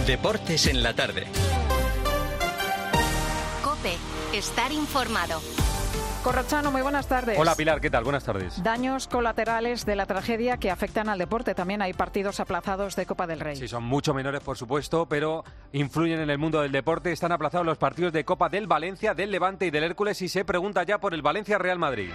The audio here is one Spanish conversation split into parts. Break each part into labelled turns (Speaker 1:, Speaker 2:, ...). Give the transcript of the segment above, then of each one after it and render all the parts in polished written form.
Speaker 1: Deportes en la tarde.
Speaker 2: COPE. Estar informado.
Speaker 3: Corrochano, muy buenas tardes.
Speaker 4: Hola Pilar, ¿qué tal? Buenas tardes.
Speaker 3: Daños colaterales de la tragedia que afectan al deporte. También hay partidos aplazados de Copa del Rey.
Speaker 4: Sí, son mucho menores, por supuesto, pero influyen en el mundo del deporte. Están aplazados los partidos de Copa del Valencia, del Levante y del Hércules y se pregunta ya por el Valencia-Real Madrid.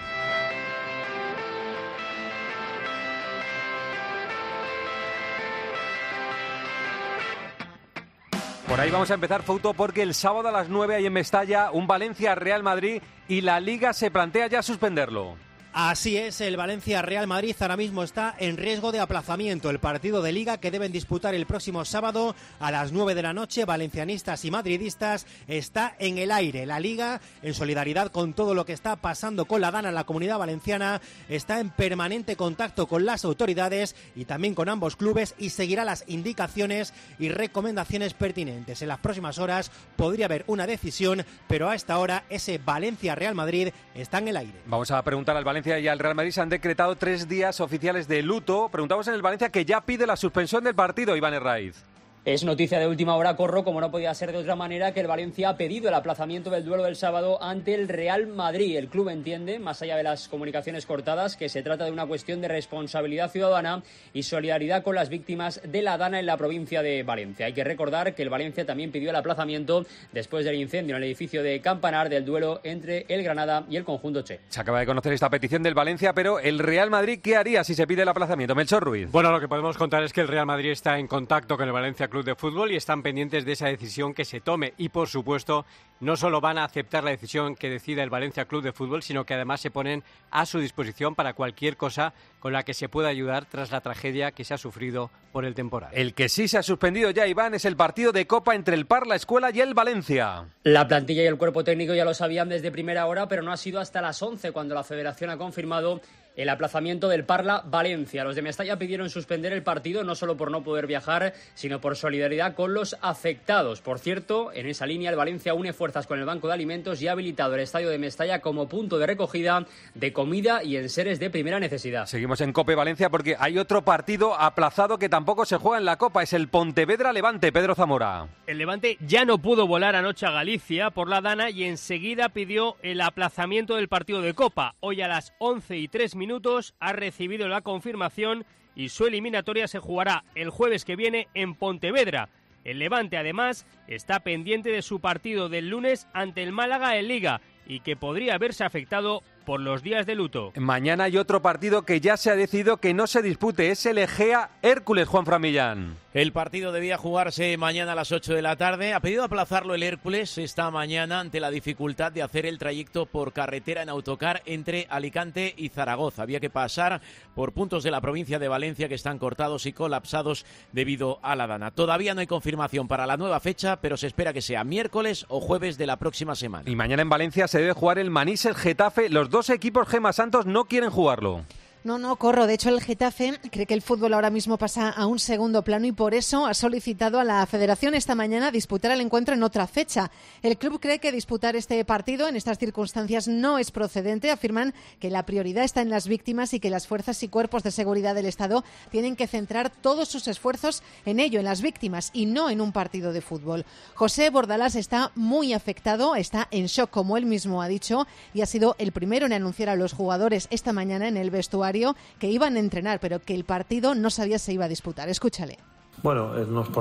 Speaker 4: Por ahí vamos a empezar, Fouto, porque el sábado a las 9 hay en Mestalla un Valencia-Real Madrid y la Liga se plantea ya suspenderlo.
Speaker 5: Así es, el Valencia-Real Madrid ahora mismo está en riesgo de aplazamiento. El partido de Liga que deben disputar el próximo sábado a las 9 de la noche, valencianistas y madridistas, está en el aire. La Liga, en solidaridad con todo lo que está pasando con la DANA en la Comunidad Valenciana, está en permanente contacto con las autoridades y también con ambos clubes y seguirá las indicaciones y recomendaciones pertinentes. En las próximas horas podría haber una decisión, pero a esta hora ese Valencia-Real Madrid está en el aire.
Speaker 4: Vamos a preguntar al Valencia y al Real Madrid. Se han decretado 3 días oficiales de luto. Preguntamos en el Valencia que ya pide la suspensión del partido, Iván Herraiz.
Speaker 6: Es noticia de última hora, Corro, como no podía ser de otra manera, que el Valencia ha pedido el aplazamiento del duelo del sábado ante el Real Madrid. El club entiende, más allá de las comunicaciones cortadas, que se trata de una cuestión de responsabilidad ciudadana y solidaridad con las víctimas de la DANA en la provincia de Valencia. Hay que recordar que el Valencia también pidió el aplazamiento después del incendio en el edificio de Campanar del duelo entre el Granada y el conjunto Che.
Speaker 4: Se acaba de conocer esta petición del Valencia, pero el Real Madrid, ¿qué haría si se pide el aplazamiento? Melchor Ruiz.
Speaker 7: Bueno, lo que podemos contar es que el Real Madrid está en contacto con el Valencia Club de Fútbol y están pendientes de esa decisión que se tome y, por supuesto, no solo van a aceptar la decisión que decida el Valencia Club de Fútbol, sino que además se ponen a su disposición para cualquier cosa con la que se pueda ayudar tras la tragedia que se ha sufrido por el temporal.
Speaker 4: El que sí se ha suspendido ya, Iván, es el partido de Copa entre el Parla Escuela y el Valencia.
Speaker 6: La plantilla y el cuerpo técnico ya lo sabían desde primera hora, pero no ha sido hasta las 11 cuando la Federación ha confirmado el aplazamiento del Parla Valencia. Los de Mestalla pidieron suspender el partido no solo por no poder viajar, sino por solidaridad con los afectados. Por cierto, en esa línea el Valencia une fuerzas con el Banco de Alimentos y ha habilitado el estadio de Mestalla como punto de recogida de comida y enseres de primera necesidad.
Speaker 4: Seguimos en Cope Valencia porque hay otro partido aplazado que tampoco se juega en la Copa. Es el Pontevedra-Levante. Pedro Zamora.
Speaker 8: El Levante ya no pudo volar anoche a Galicia por la DANA y enseguida pidió el aplazamiento del partido de Copa. Hoy a las 11:03 ha recibido la confirmación y su eliminatoria se jugará el jueves que viene en Pontevedra. El Levante, además, está pendiente de su partido del lunes ante el Málaga en Liga y que podría verse afectado por los días de luto.
Speaker 4: Mañana hay otro partido que ya se ha decidido que no se dispute, es el Egea Hércules, Juan Framillán.
Speaker 9: El partido debía jugarse mañana a las 8 de la tarde. Ha pedido aplazarlo el Hércules esta mañana ante la dificultad de hacer el trayecto por carretera en autocar entre Alicante y Zaragoza. Había que pasar por puntos de la provincia de Valencia que están cortados y colapsados debido a la DANA. Todavía no hay confirmación para la nueva fecha, pero se espera que sea miércoles o jueves de la próxima semana.
Speaker 4: Y mañana en Valencia se debe jugar el Manís-El Getafe. Los dos equipos Gema Santos no quieren jugarlo.
Speaker 10: No, Corro. De hecho, el Getafe cree que el fútbol ahora mismo pasa a un segundo plano y por eso ha solicitado a la Federación esta mañana disputar el encuentro en otra fecha. El club cree que disputar este partido en estas circunstancias no es procedente. Afirman que la prioridad está en las víctimas y que las fuerzas y cuerpos de seguridad del Estado tienen que centrar todos sus esfuerzos en ello, en las víctimas y no en un partido de fútbol. José Bordalás está muy afectado, está en shock, como él mismo ha dicho, y ha sido el primero en anunciar a los jugadores esta mañana en el vestuario que iban a entrenar, pero que el partido no sabía si iba a disputar. Escúchale.
Speaker 11: Bueno,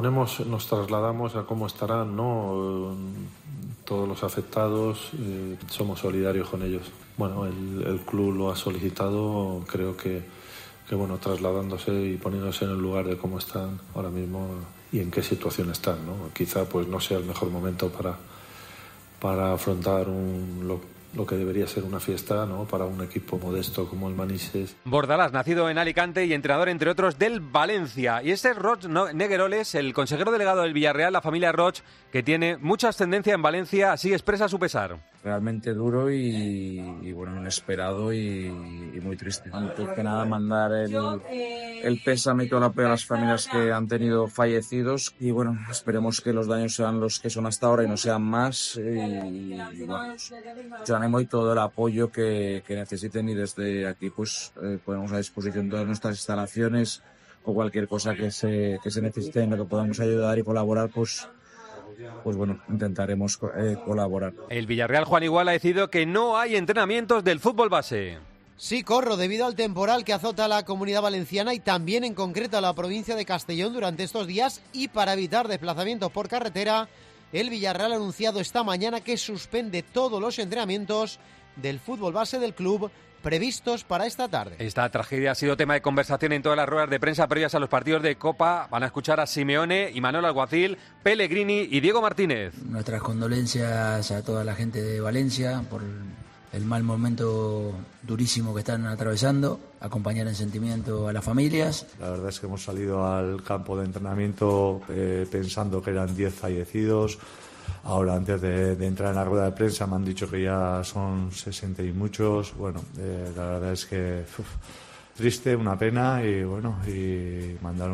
Speaker 11: nos trasladamos a cómo estarán, ¿no? Todos los afectados, somos solidarios con ellos. Bueno, el club lo ha solicitado, creo que bueno, trasladándose y poniéndose en el lugar de cómo están ahora mismo y en qué situación están, ¿no? Quizá pues no sea el mejor momento para afrontar lo que debería ser una fiesta, ¿no?, para un equipo modesto como el Manises.
Speaker 4: Bordalás, nacido en Alicante y entrenador, entre otros, del Valencia. Y este es Roch Negueroles, el consejero delegado del Villarreal, la familia Roch, que tiene mucha ascendencia en Valencia, así expresa su pesar.
Speaker 12: Realmente duro y bueno, inesperado y muy triste. Antes que nada, mandar el pésame y todo el apoyo a las familias que han tenido fallecidos y bueno, esperemos que los daños sean los que son hasta ahora y no sean más y bueno, yo animo y todo el apoyo que necesiten y desde aquí pues ponemos a disposición todas nuestras instalaciones o cualquier cosa que se necesite en lo que podamos ayudar y colaborar, pues bueno, intentaremos colaborar.
Speaker 4: El Villarreal, Juan Igual, ha decidido que no hay entrenamientos del fútbol base.
Speaker 5: Sí, Corro, debido al temporal que azota a la Comunidad Valenciana y también en concreto a la provincia de Castellón durante estos días, y para evitar desplazamientos por carretera, el Villarreal ha anunciado esta mañana que suspende todos los entrenamientos del fútbol base del club previstos para esta tarde.
Speaker 4: Esta tragedia ha sido tema de conversación en todas las ruedas de prensa previas a los partidos de Copa. Van a escuchar a Simeone, Imanol Alguacil, Pellegrini y Diego Martínez.
Speaker 1: Nuestras condolencias a toda la gente de Valencia por el mal momento durísimo que están atravesando, acompañar en sentimiento a las familias.
Speaker 11: La verdad es que hemos salido al campo de entrenamiento pensando que eran 10 fallecidos. Ahora, antes de entrar en la rueda de prensa, me han dicho que ya son 60 y muchos. Bueno, la verdad es que triste, una pena, y bueno, y mandar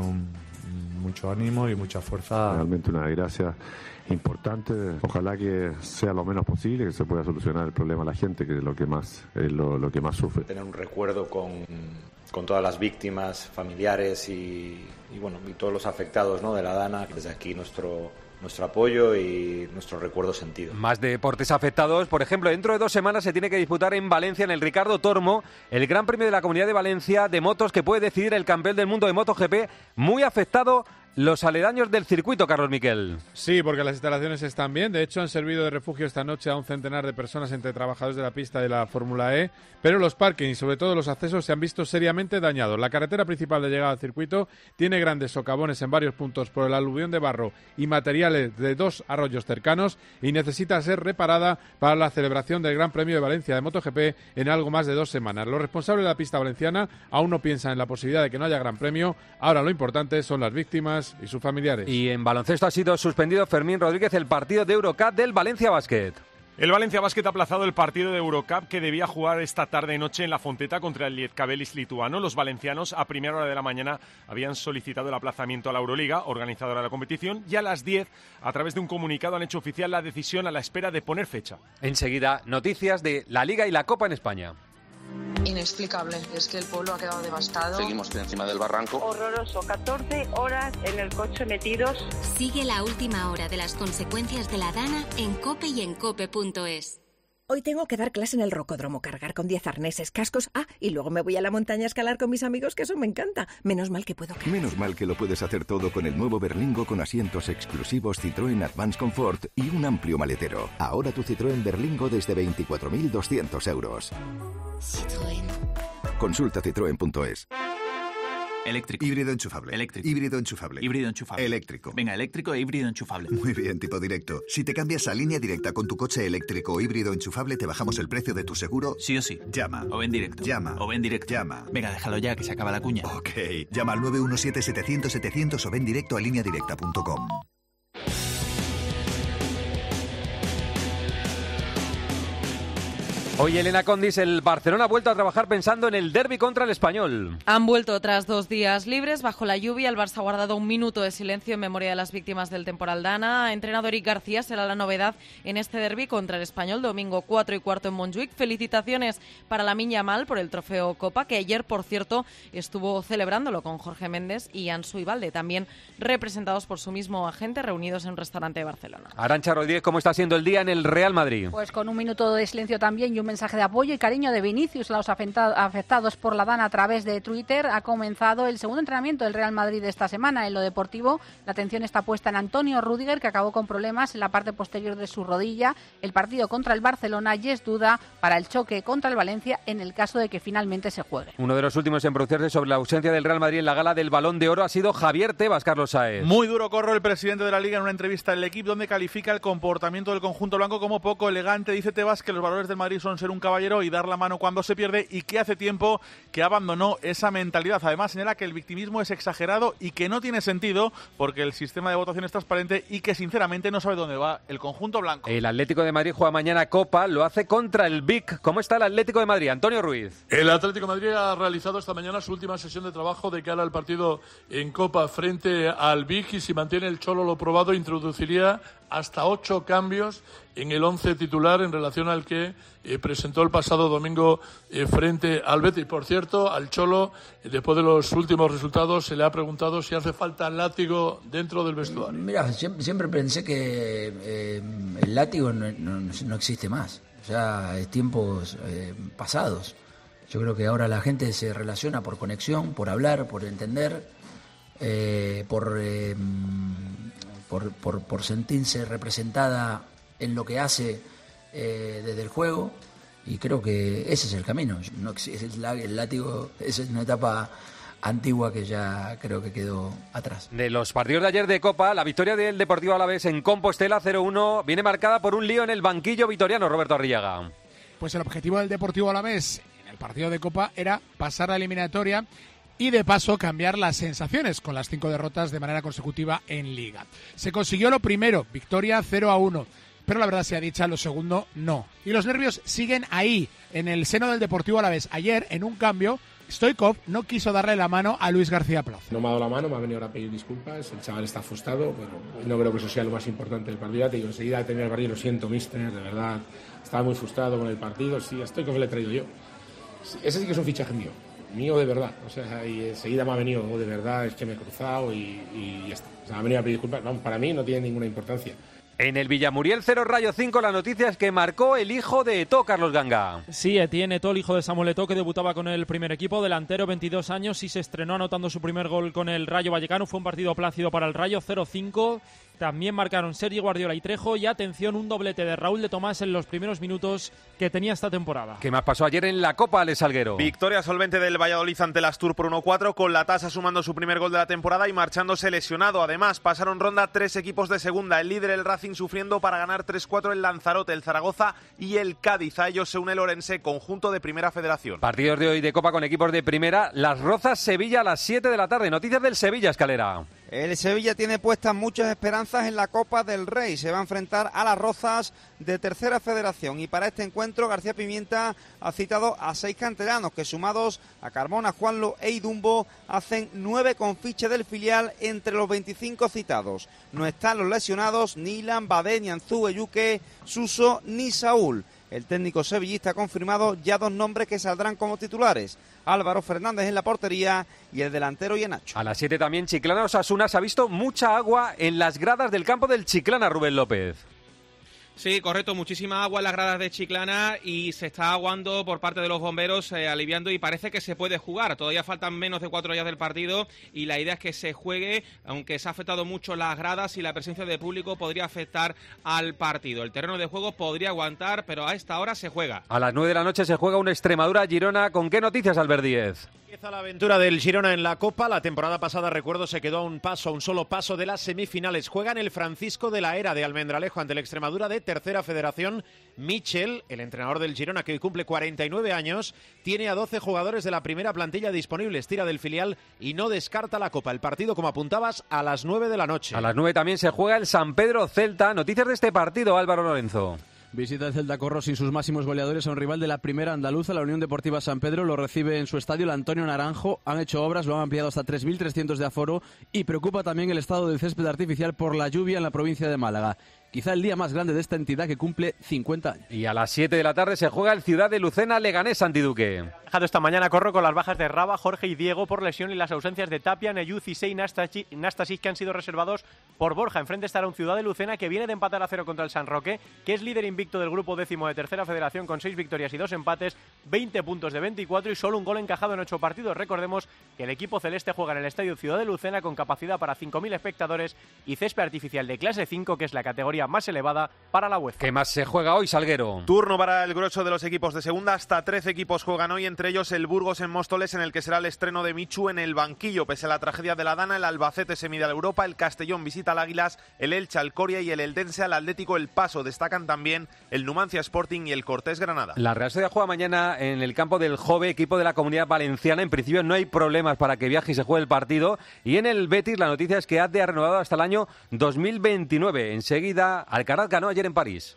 Speaker 11: mucho ánimo y mucha fuerza.
Speaker 13: Realmente una desgracia importante. Ojalá que sea lo menos posible, que se pueda solucionar el problema a la gente, que es lo que más sufre.
Speaker 14: Tener un recuerdo con todas las víctimas, familiares y todos los afectados, ¿no?, de la Dana. Desde aquí nuestro apoyo y nuestro recuerdo sentido.
Speaker 4: Más deportes afectados. Por ejemplo, dentro de 2 semanas se tiene que disputar en Valencia, en el Ricardo Tormo, el Gran Premio de la Comunidad de Valencia de motos, que puede decidir el campeón del mundo de MotoGP. Muy afectado los aledaños del circuito, Carlos Miquel.
Speaker 15: Sí, porque las instalaciones están bien. De hecho, han servido de refugio esta noche a un centenar de personas entre trabajadores de la pista de la Fórmula E, pero los parkings y sobre todo los accesos se han visto seriamente dañados. La carretera principal de llegada al circuito tiene grandes socavones en varios puntos por el aluvión de barro y materiales de 2 arroyos cercanos, y necesita ser reparada para la celebración del Gran Premio de Valencia de MotoGP en algo más de 2 semanas. Los responsables de la pista valenciana aún no piensan en la posibilidad de que no haya Gran Premio. Ahora lo importante son las víctimas y sus familiares.
Speaker 4: Y en baloncesto ha sido suspendido Fermín Rodríguez el partido de Eurocup del Valencia Basket.
Speaker 16: El Valencia Basket ha aplazado el partido de Eurocup que debía jugar esta tarde y noche en La Fonteta contra el Lietkabelis lituano. Los valencianos a primera hora de la mañana habían solicitado el aplazamiento a la Euroliga, organizadora de la competición, y a las 10, a través de un comunicado, han hecho oficial la decisión a la espera de poner fecha.
Speaker 4: Enseguida, noticias de la Liga y la Copa en España.
Speaker 17: Inexplicable, es que el pueblo ha quedado devastado.
Speaker 18: Seguimos encima del barranco.
Speaker 19: Horroroso, 14 horas en el coche metidos.
Speaker 2: Sigue la última hora de las consecuencias de la Dana en COPE y en COPE.es.
Speaker 20: Hoy tengo que dar clase en el rocódromo, cargar con 10 arneses, cascos, y luego me voy a la montaña a escalar con mis amigos, que eso me encanta. Menos mal que puedo cargar.
Speaker 21: Menos mal que lo puedes hacer todo con el nuevo Berlingo con asientos exclusivos Citroën Advance Comfort y un amplio maletero. Ahora tu Citroën Berlingo desde 24.200 euros.
Speaker 2: Citroën.
Speaker 21: Consulta citroen.es.
Speaker 22: Eléctrico.
Speaker 21: Híbrido enchufable.
Speaker 22: Eléctrico.
Speaker 21: Híbrido enchufable.
Speaker 22: Híbrido enchufable.
Speaker 21: Eléctrico.
Speaker 22: Venga, eléctrico e híbrido enchufable.
Speaker 21: Muy bien, tipo directo. Si te cambias a Línea Directa con tu coche eléctrico o híbrido enchufable, te bajamos el precio de tu seguro.
Speaker 22: Sí o sí.
Speaker 21: Llama.
Speaker 22: O ven directo.
Speaker 21: Llama.
Speaker 22: O ven directo.
Speaker 21: Llama.
Speaker 22: Venga, déjalo ya, que se acaba la cuña.
Speaker 21: Ok. Llama al 917-700-700 o ven directo a lineadirecta.com.
Speaker 4: Hoy Elena Condis, el Barcelona ha vuelto a trabajar pensando en el derbi contra el Español.
Speaker 23: Han vuelto tras 2 días libres. Bajo la lluvia, el Barça ha guardado un minuto de silencio en memoria de las víctimas del temporal Dana. Entrenado Eric García será la novedad en este derbi contra el Español, domingo 4:15 en Montjuic. Felicitaciones para Lamine Yamal por el trofeo Copa, que ayer, por cierto, estuvo celebrándolo con Jorge Méndez y Ansu Ibalde, también representados por su mismo agente, reunidos en un restaurante de Barcelona.
Speaker 4: Arantxa Rodríguez, ¿cómo está siendo el día en el Real Madrid?
Speaker 24: Pues con un minuto de silencio también y un mensaje de apoyo y cariño de Vinicius a los afectados por la Dana a través de Twitter. Ha comenzado el segundo entrenamiento del Real Madrid de esta semana. En lo deportivo, la atención está puesta en Antonio Rüdiger, que acabó con problemas en la parte posterior de su rodilla. El partido contra el Barcelona ya es duda para el choque contra el Valencia en el caso de que finalmente se juegue.
Speaker 4: Uno de los últimos en pronunciarse sobre la ausencia del Real Madrid en la gala del Balón de Oro ha sido Javier Tebas. Carlos Sáez.
Speaker 25: Muy duro Corro, el presidente de la Liga, en una entrevista al Equipo, donde califica el comportamiento del conjunto blanco como poco elegante. Dice Tebas que los valores del Madrid son ser un caballero y dar la mano cuando se pierde, y que hace tiempo que abandonó esa mentalidad. Además, señala que el victimismo es exagerado y que no tiene sentido porque el sistema de votación es transparente y que sinceramente no sabe dónde va el conjunto blanco.
Speaker 4: El Atlético de Madrid juega mañana Copa, lo hace contra el Vic. ¿Cómo está el Atlético de Madrid? Antonio Ruiz.
Speaker 26: El Atlético de Madrid ha realizado esta mañana su última sesión de trabajo de cara al partido en Copa frente al Vic, y si mantiene el Cholo lo probado, introduciría hasta 8 cambios en el 11 titular en relación al que presentó el pasado domingo frente al Betis. Por cierto, al Cholo, después de los últimos resultados, se le ha preguntado si hace falta látigo dentro del vestuario.
Speaker 1: Mira, siempre pensé que el látigo no existe más. Ya es tiempos pasados. Yo creo que ahora la gente se relaciona por conexión, por hablar, por entender, por sentirse representada en lo que hace desde el juego, y creo que ese es el camino. No, el látigo es una etapa antigua que ya creo que quedó atrás.
Speaker 4: De los partidos de ayer de Copa, la victoria del Deportivo Alavés en Compostela 0-1 viene marcada por un lío en el banquillo vitoriano. Roberto Arriaga.
Speaker 3: Pues el objetivo del Deportivo Alavés en el partido de Copa era pasar la eliminatoria y de paso cambiar las sensaciones con las 5 derrotas de manera consecutiva en Liga. Se consiguió lo primero, victoria 0-1, pero la verdad sea dicha, lo segundo no. Y los nervios siguen ahí, en el seno del Deportivo Alavés. Ayer, en un cambio, Stoichkov no quiso darle la mano a Luis García Plaza.
Speaker 6: No me ha dado la mano, me ha venido ahora a pedir disculpas, el chaval está frustrado, bueno, no creo que eso sea lo más importante del partido. Ya te digo, enseguida de terminar el partido, lo siento, mister, de verdad, estaba muy frustrado con el partido, sí, a Stoichkov le he traído yo. Ese sí que es un fichaje mío de verdad, o sea, y enseguida me ha venido, de verdad, es que me he cruzado y ya está. O sea, me ha venido a pedir disculpas, vamos, para mí no tiene ninguna importancia.
Speaker 4: En el Villamuriel 0 Rayo 5, la noticia es que marcó el hijo de Eto'o, Carlos Ganga.
Speaker 7: Sí, Etienne Eto'o, el hijo de Samuel Eto'o, que debutaba con el primer equipo, delantero, 22 años, y se estrenó anotando su primer gol con el Rayo Vallecano. Fue un partido plácido para el Rayo, 0-5. También marcaron Sergi Guardiola y Trejo, y atención, un doblete de Raúl de Tomás en los primeros minutos que tenía esta temporada.
Speaker 4: ¿Qué más pasó ayer en la Copa, Alex Salguero?
Speaker 8: Victoria solvente del Valladolid ante el Astur por 1-4, con la tasa sumando su primer gol de la temporada y marchándose lesionado. Además, pasaron ronda 3 equipos de segunda, el líder, el Racing, sufriendo para ganar 3-4 el Lanzarote, el Zaragoza y el Cádiz. A ellos se une el Orense, conjunto de Primera Federación.
Speaker 4: Partidos de hoy de Copa con equipos de Primera. Las Rozas, Sevilla a las 7 de la tarde. Noticias del Sevilla, Escalera.
Speaker 9: El Sevilla tiene puestas muchas esperanzas en la Copa del Rey. Se va a enfrentar a las Rozas de Tercera Federación. Y para este encuentro, García Pimienta ha citado a 6 canteranos que, sumados a Carmona, Juanlo e Idumbo, hacen 9 con ficha del filial entre los 25 citados. No están los lesionados ni Ilan, Badé, ni Anzú, Yuque, Suso ni Saúl. El técnico sevillista ha confirmado ya 2 nombres que saldrán como titulares: Álvaro Fernández en la portería y el delantero Iheanacho.
Speaker 4: A las 7 también Chiclana Osasuna. Se ha visto mucha agua en las gradas del campo del Chiclana, Rubén López.
Speaker 18: Sí, correcto, muchísima agua en las gradas de Chiclana y se está aguando por parte de los bomberos, aliviando, y parece que se puede jugar. Todavía faltan menos de 4 días del partido y la idea es que se juegue, aunque se ha afectado mucho las gradas y la presencia de público podría afectar al partido. El terreno de juego podría aguantar, pero a esta hora se juega.
Speaker 4: A las 9 de la noche se juega un Extremadura-Girona. ¿Con qué noticias, Albert Díez?
Speaker 27: Empieza la aventura del Girona en la Copa. La temporada pasada, recuerdo, se quedó a un solo paso de las semifinales. Juega en el Francisco de la Era de Almendralejo ante el Extremadura de Tercera Federación. Michel, el entrenador del Girona, que hoy cumple 49 años, tiene a 12 jugadores de la primera plantilla disponibles, tira del filial y no descarta la Copa. El partido, como apuntabas, a las 9 de la noche.
Speaker 4: A las 9 también se juega el San Pedro Celta. Noticias de este partido, Álvaro Lorenzo.
Speaker 28: Visita el Celta Corro sin sus máximos goleadores a un rival de la primera andaluza, la Unión Deportiva San Pedro. Lo recibe en su estadio el Antonio Naranjo. Han hecho obras, lo han ampliado hasta 3.300 de aforo y preocupa también el estado del césped artificial por la lluvia en la provincia de Málaga. Quizá el día más grande de esta entidad que cumple 50 años.
Speaker 4: Y a las 7 de la tarde se juega el Ciudad de Lucena Leganés Santiduque.
Speaker 18: Dejado esta mañana Corro con las bajas de Raba, Jorge y Diego por lesión y las ausencias de Tapia, Neyuz, Isei y Nastasic, que han sido reservados por Borja. Enfrente estará un Ciudad de Lucena que viene de empatar a 0 contra el San Roque, que es líder invicto del grupo 10º de Tercera Federación con 6 victorias y 2 empates, 20 puntos de 24 y solo un gol encajado en 8 partidos. Recordemos que el equipo celeste juega en el estadio Ciudad de Lucena con capacidad para 5.000 espectadores y césped artificial de clase 5, que es la categoría más elevada para la UEFA.
Speaker 4: ¿Qué más se juega hoy, Salguero?
Speaker 8: Turno para el grueso de los equipos de segunda. Hasta 13 equipos juegan hoy, entre ellos el Burgos en Móstoles, en el que será el estreno de Michu en el banquillo. Pese a la tragedia de la Dana, el Albacete se mide a la Europa, el Castellón visita al Águilas, el Elche al Coria y el Eldense al Atlético El Paso. Destacan también el Numancia Sporting y el Cortés Granada.
Speaker 4: La Real Sociedad juega mañana en el campo del Jove, equipo de la Comunidad Valenciana. En principio no hay problemas para que viaje y se juegue el partido. Y en el Betis la noticia es que Adde ha renovado hasta el año 2029. Enseguida, Alcaraz ganó ayer en París.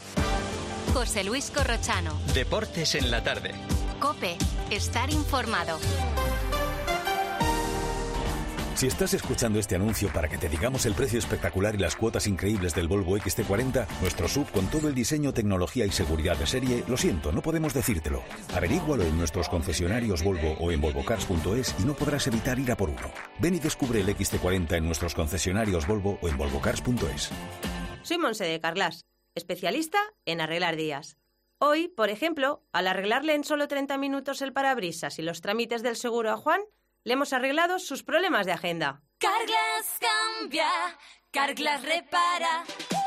Speaker 2: José Luis Corrochano.
Speaker 29: Deportes en la tarde.
Speaker 2: COPE. Estar informado.
Speaker 5: Si estás escuchando este anuncio para que te digamos el precio espectacular y las cuotas increíbles del Volvo XC40, nuestro SUV con todo el diseño, tecnología y seguridad de serie, lo siento, no podemos decírtelo. Averígualo en nuestros concesionarios Volvo o en volvocars.es y no podrás evitar ir a por uno. Ven y descubre el XC40 en nuestros concesionarios Volvo o en volvocars.es.
Speaker 10: Soy Monse de Carglass, especialista en arreglar días. Hoy, por ejemplo, al arreglarle en solo 30 minutos el parabrisas y los trámites del seguro a Juan, le hemos arreglado sus problemas de agenda.
Speaker 11: Carglass cambia, Carglass repara.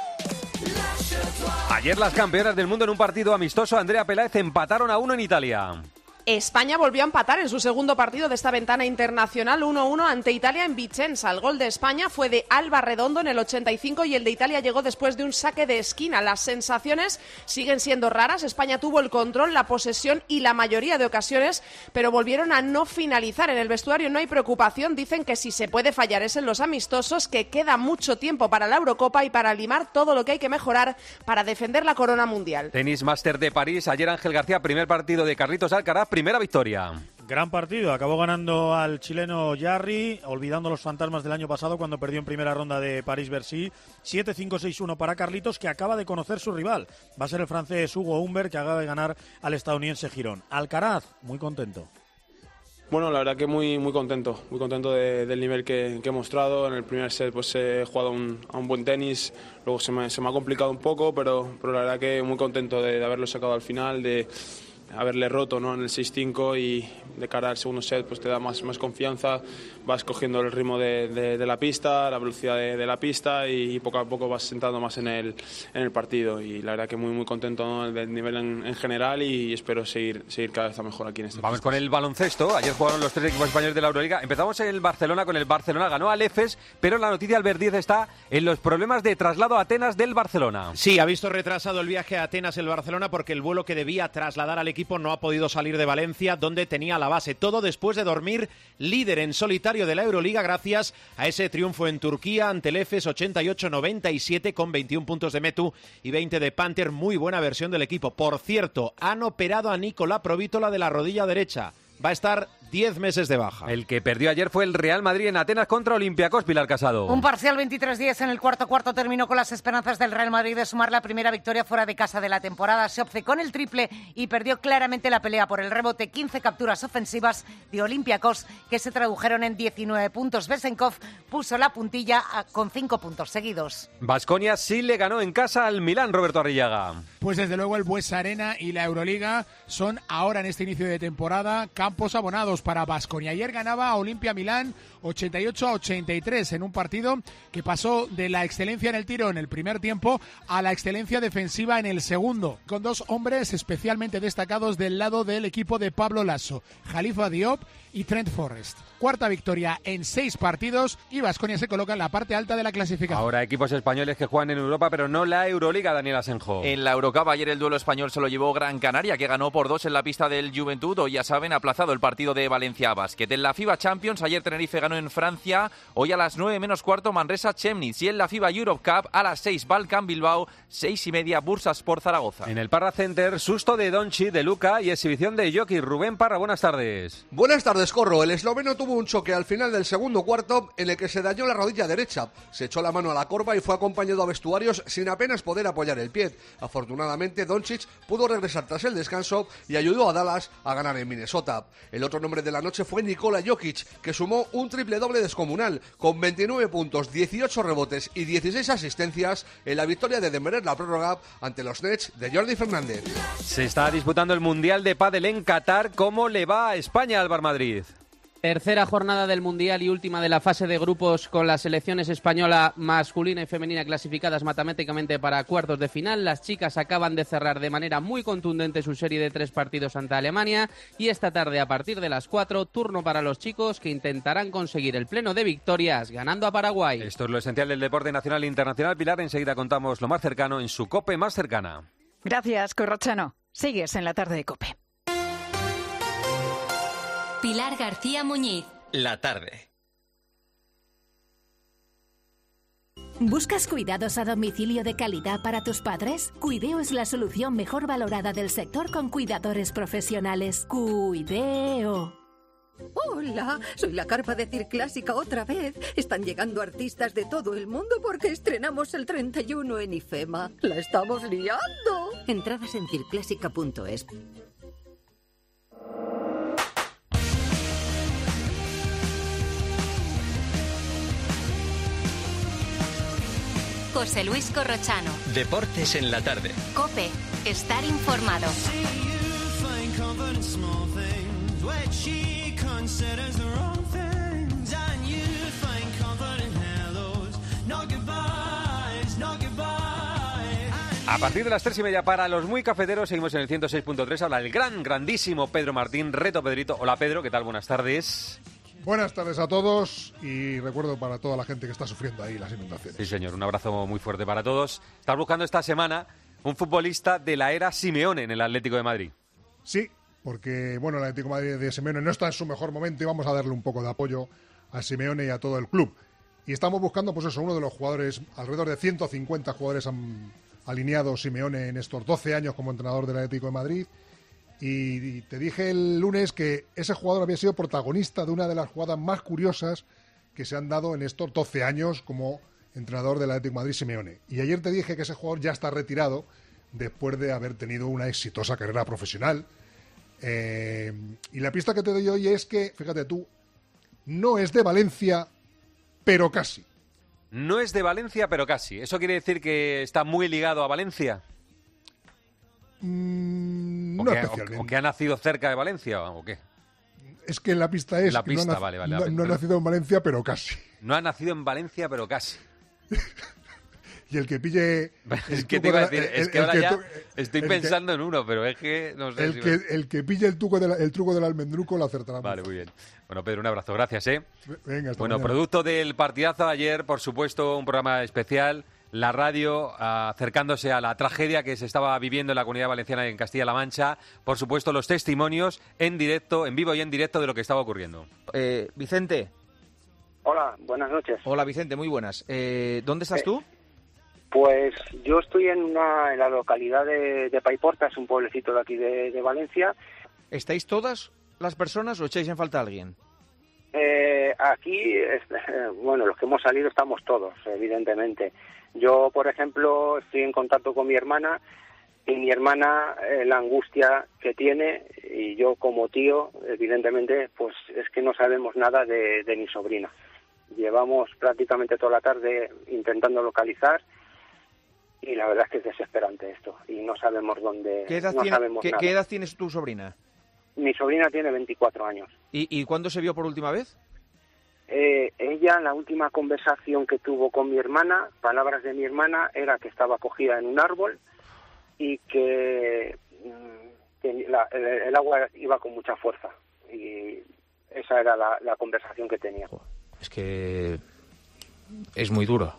Speaker 4: Ayer las campeonas del mundo en un partido amistoso, Andrea Peláez, empataron a 1 en Italia.
Speaker 12: España volvió a empatar en su segundo partido de esta ventana internacional 1-1 ante Italia en Vicenza. El gol de España fue de Alba Redondo en el 85 y el de Italia llegó después de un saque de esquina. Las sensaciones siguen siendo raras. España tuvo el control, la posesión y la mayoría de ocasiones, pero volvieron a no finalizar. En el vestuario no hay preocupación. Dicen que si se puede fallar es en los amistosos, que queda mucho tiempo para la Eurocopa y para limar todo lo que hay que mejorar para defender la corona mundial.
Speaker 4: Tenis Máster de París. Ayer Ángel García, primer partido de Carlitos Alcaraz, primera victoria.
Speaker 13: Gran partido, acabó ganando al chileno Jarry, olvidando los fantasmas del año pasado cuando perdió en primera ronda de París-Bercy. 7-5-6-1 para Carlitos, que acaba de conocer su rival. Va a ser el francés Hugo Humbert, que acaba de ganar al estadounidense Girón. Alcaraz, muy contento.
Speaker 14: Bueno, la verdad que muy contento del nivel que he mostrado. En el primer set pues he jugado a un buen tenis, luego se me ha complicado un poco, pero la verdad que muy contento de haberlo sacado al final, de haberle roto, ¿no?, en el 6-5, y de cara al segundo set pues te da más confianza, vas cogiendo el ritmo de la pista, la velocidad de la pista, y poco a poco vas sentando más en el partido, y la verdad que muy contento, ¿no?, del nivel en general, y espero seguir cada vez mejor aquí en este.
Speaker 4: Vamos con el baloncesto. Ayer jugaron los 3 equipos españoles de la Euroliga. Empezamos en el Barcelona con el Barcelona, ganó al Efes, pero la noticia, Albert Díez, está en los problemas de traslado a Atenas del Barcelona.
Speaker 27: Sí, ha visto retrasado el viaje a Atenas el Barcelona porque el vuelo que debía trasladar al equipo no ha podido salir de Valencia, donde tenía la base. Todo después de dormir líder en solitario de la Euroliga gracias a ese triunfo en Turquía ante el Efes 88-97 con 21 puntos de Metu y 20 de Panther. Muy buena versión del equipo. Por cierto, han operado a Nicolás Provítola de la rodilla derecha. Va a estar 10 meses de baja.
Speaker 4: El que perdió ayer fue el Real Madrid en Atenas contra Olympiacos, Pilar Casado.
Speaker 15: Un parcial 23-10 en el cuarto terminó con las esperanzas del Real Madrid de sumar la primera victoria fuera de casa de la temporada. Se obcecó en el triple y perdió claramente la pelea por el rebote. 15 capturas ofensivas de Olympiacos que se tradujeron en 19 puntos. Besenkov puso la puntilla con 5 puntos seguidos.
Speaker 4: Baskonia sí le ganó en casa al Milán, Roberto Arrillaga.
Speaker 3: Pues desde luego el Buesa Arena y la Euroliga son ahora en este inicio de temporada campos abonados para Baskonia. Ayer ganaba a Olimpia Milán 88-83 en un partido que pasó de la excelencia en el tiro en el primer tiempo a la excelencia defensiva en el segundo, con dos hombres especialmente destacados del lado del equipo de Pablo Lasso, Khalifa Diop y Trent Forrest. Cuarta victoria en 6 partidos y Baskonia se coloca en la parte alta de la clasificación.
Speaker 4: Ahora equipos españoles que juegan en Europa, pero no la Euroliga, Daniel Asenjo.
Speaker 16: En la Eurocup ayer el duelo español se lo llevó Gran Canaria, que ganó por 2 en la pista del Juventud. Hoy, ya saben, aplazado el partido de Valencia Basket. En la FIBA Champions ayer Tenerife ganó en Francia. Hoy a las 9 menos cuarto Manresa Chemnitz. Y en la FIBA Europe Cup a las 6 Balkan Bilbao, 6:30 Bursaspor Zaragoza.
Speaker 4: En el Parra Center, susto de Doncic, de Luka y exhibición de Jokic. Rubén Parra, buenas tardes.
Speaker 29: Buenas tardes, Corro. El esloveno tuvo un choque al final del segundo cuarto en el que se dañó la rodilla derecha. Se echó la mano a la corva y fue acompañado a vestuarios sin apenas poder apoyar el pie. Afortunadamente, Doncic pudo regresar tras el descanso y ayudó a Dallas a ganar en Minnesota. El otro nombre de la noche fue Nikola Jokic, que sumó un triple doble descomunal, con 29 puntos, 18 rebotes y 16 asistencias en la victoria de Denver en la prórroga ante los Nets de Jordi Fernández.
Speaker 4: Se está disputando el Mundial de Pádel en Qatar. ¿Cómo le va a España, Álvaro Madrid?
Speaker 28: Tercera jornada del Mundial y última de la fase de grupos, con las selecciones española masculina y femenina clasificadas matemáticamente para cuartos de final. Las chicas acaban de cerrar de manera muy contundente su serie de 3 partidos ante Alemania y esta tarde a partir de las 4, turno para los chicos, que intentarán conseguir el pleno de victorias ganando a Paraguay.
Speaker 4: Esto es lo esencial del deporte nacional e internacional. Pilar, enseguida contamos lo más cercano en su COPE más cercana.
Speaker 30: Gracias, Corrochano. Sigues en la tarde de COPE.
Speaker 2: Pilar García Muñiz.
Speaker 31: La tarde.
Speaker 2: ¿Buscas cuidados a domicilio de calidad para tus padres? Cuideo es la solución mejor valorada del sector con cuidadores profesionales. Cuideo.
Speaker 1: Hola, soy la carpa de Circlásica otra vez. Están llegando artistas de todo el mundo porque estrenamos el 31 en IFEMA. ¡La estamos liando! Entradas en circlásica.es.
Speaker 2: José Luis Corrochano.
Speaker 17: Deportes en la tarde.
Speaker 2: COPE. Estar informado.
Speaker 4: A partir de las 3:30 para los muy cafeteros seguimos en el 106.3. Habla el grandísimo Pedro Martín. Reto Pedrito. Hola Pedro, ¿qué tal? Buenas tardes.
Speaker 19: Buenas tardes a todos y recuerdo para toda la gente que está sufriendo ahí las inundaciones.
Speaker 4: Sí, señor, un abrazo muy fuerte para todos. Estás buscando esta semana un futbolista de la era Simeone en el Atlético de Madrid.
Speaker 19: Sí, porque bueno, el Atlético de Madrid de Simeone no está en su mejor momento y vamos a darle un poco de apoyo a Simeone y a todo el club. Y estamos buscando, pues eso, uno de los jugadores, alrededor de 150 jugadores han alineado Simeone en estos 12 años como entrenador del Atlético de Madrid. Y te dije el lunes que ese jugador había sido protagonista de una de las jugadas más curiosas que se han dado en estos 12 años como entrenador del Atlético de Madrid, Simeone. Y ayer te dije que ese jugador ya está retirado después de haber tenido una exitosa carrera profesional. Y la pista que te doy hoy es que, fíjate tú, no es de Valencia, pero casi.
Speaker 4: No es de Valencia, pero casi. ¿Eso quiere decir que está muy ligado a Valencia?
Speaker 19: No especialmente.
Speaker 4: ¿O que ha nacido cerca de Valencia o qué?
Speaker 19: Es que la pista es
Speaker 4: la
Speaker 19: que
Speaker 4: pista,
Speaker 19: no ha nacido en Valencia, pero casi.
Speaker 4: No ha nacido en Valencia, pero casi.
Speaker 19: Y el que pille...
Speaker 4: Es que te iba a decir, es que ahora ya estoy pensando en uno, pero es que no sé
Speaker 19: el que pille el truco del almendruco lo acertará.
Speaker 4: Vale, muy bien. Bueno, Pedro, un abrazo, gracias, ¿eh?
Speaker 19: Venga, hasta
Speaker 4: bueno,
Speaker 19: mañana.
Speaker 4: Producto del partidazo ayer, por supuesto, un programa especial, la radio acercándose a la tragedia que se estaba viviendo en la Comunidad Valenciana y en Castilla-La Mancha, por supuesto, los testimonios en directo, en vivo y en directo de lo que estaba ocurriendo.
Speaker 20: Vicente.
Speaker 21: Hola, buenas noches.
Speaker 20: Hola, Vicente, muy buenas. ¿Dónde estás tú?
Speaker 21: Pues yo estoy en la localidad de Paiporta, es un pueblecito de aquí de Valencia.
Speaker 20: ¿Estáis todas las personas o echáis en falta a alguien?
Speaker 21: Aquí, bueno, los que hemos salido estamos todos, evidentemente. Yo, por ejemplo, estoy en contacto con mi hermana y mi hermana, la angustia que tiene, y yo como tío, evidentemente, pues es que no sabemos nada de mi sobrina. Llevamos prácticamente toda la tarde intentando localizar y la verdad es que es desesperante esto y no sabemos dónde.
Speaker 20: ¿Qué edad, ¿qué edad tienes tu sobrina?
Speaker 21: Mi sobrina tiene 24 años.
Speaker 20: ¿Y cuándo se vio por última vez?
Speaker 21: Ella, la última conversación que tuvo con mi hermana, palabras de mi hermana, era que estaba cogida en un árbol y que el agua iba con mucha fuerza. Y esa era la conversación que tenía.
Speaker 20: Es que es muy duro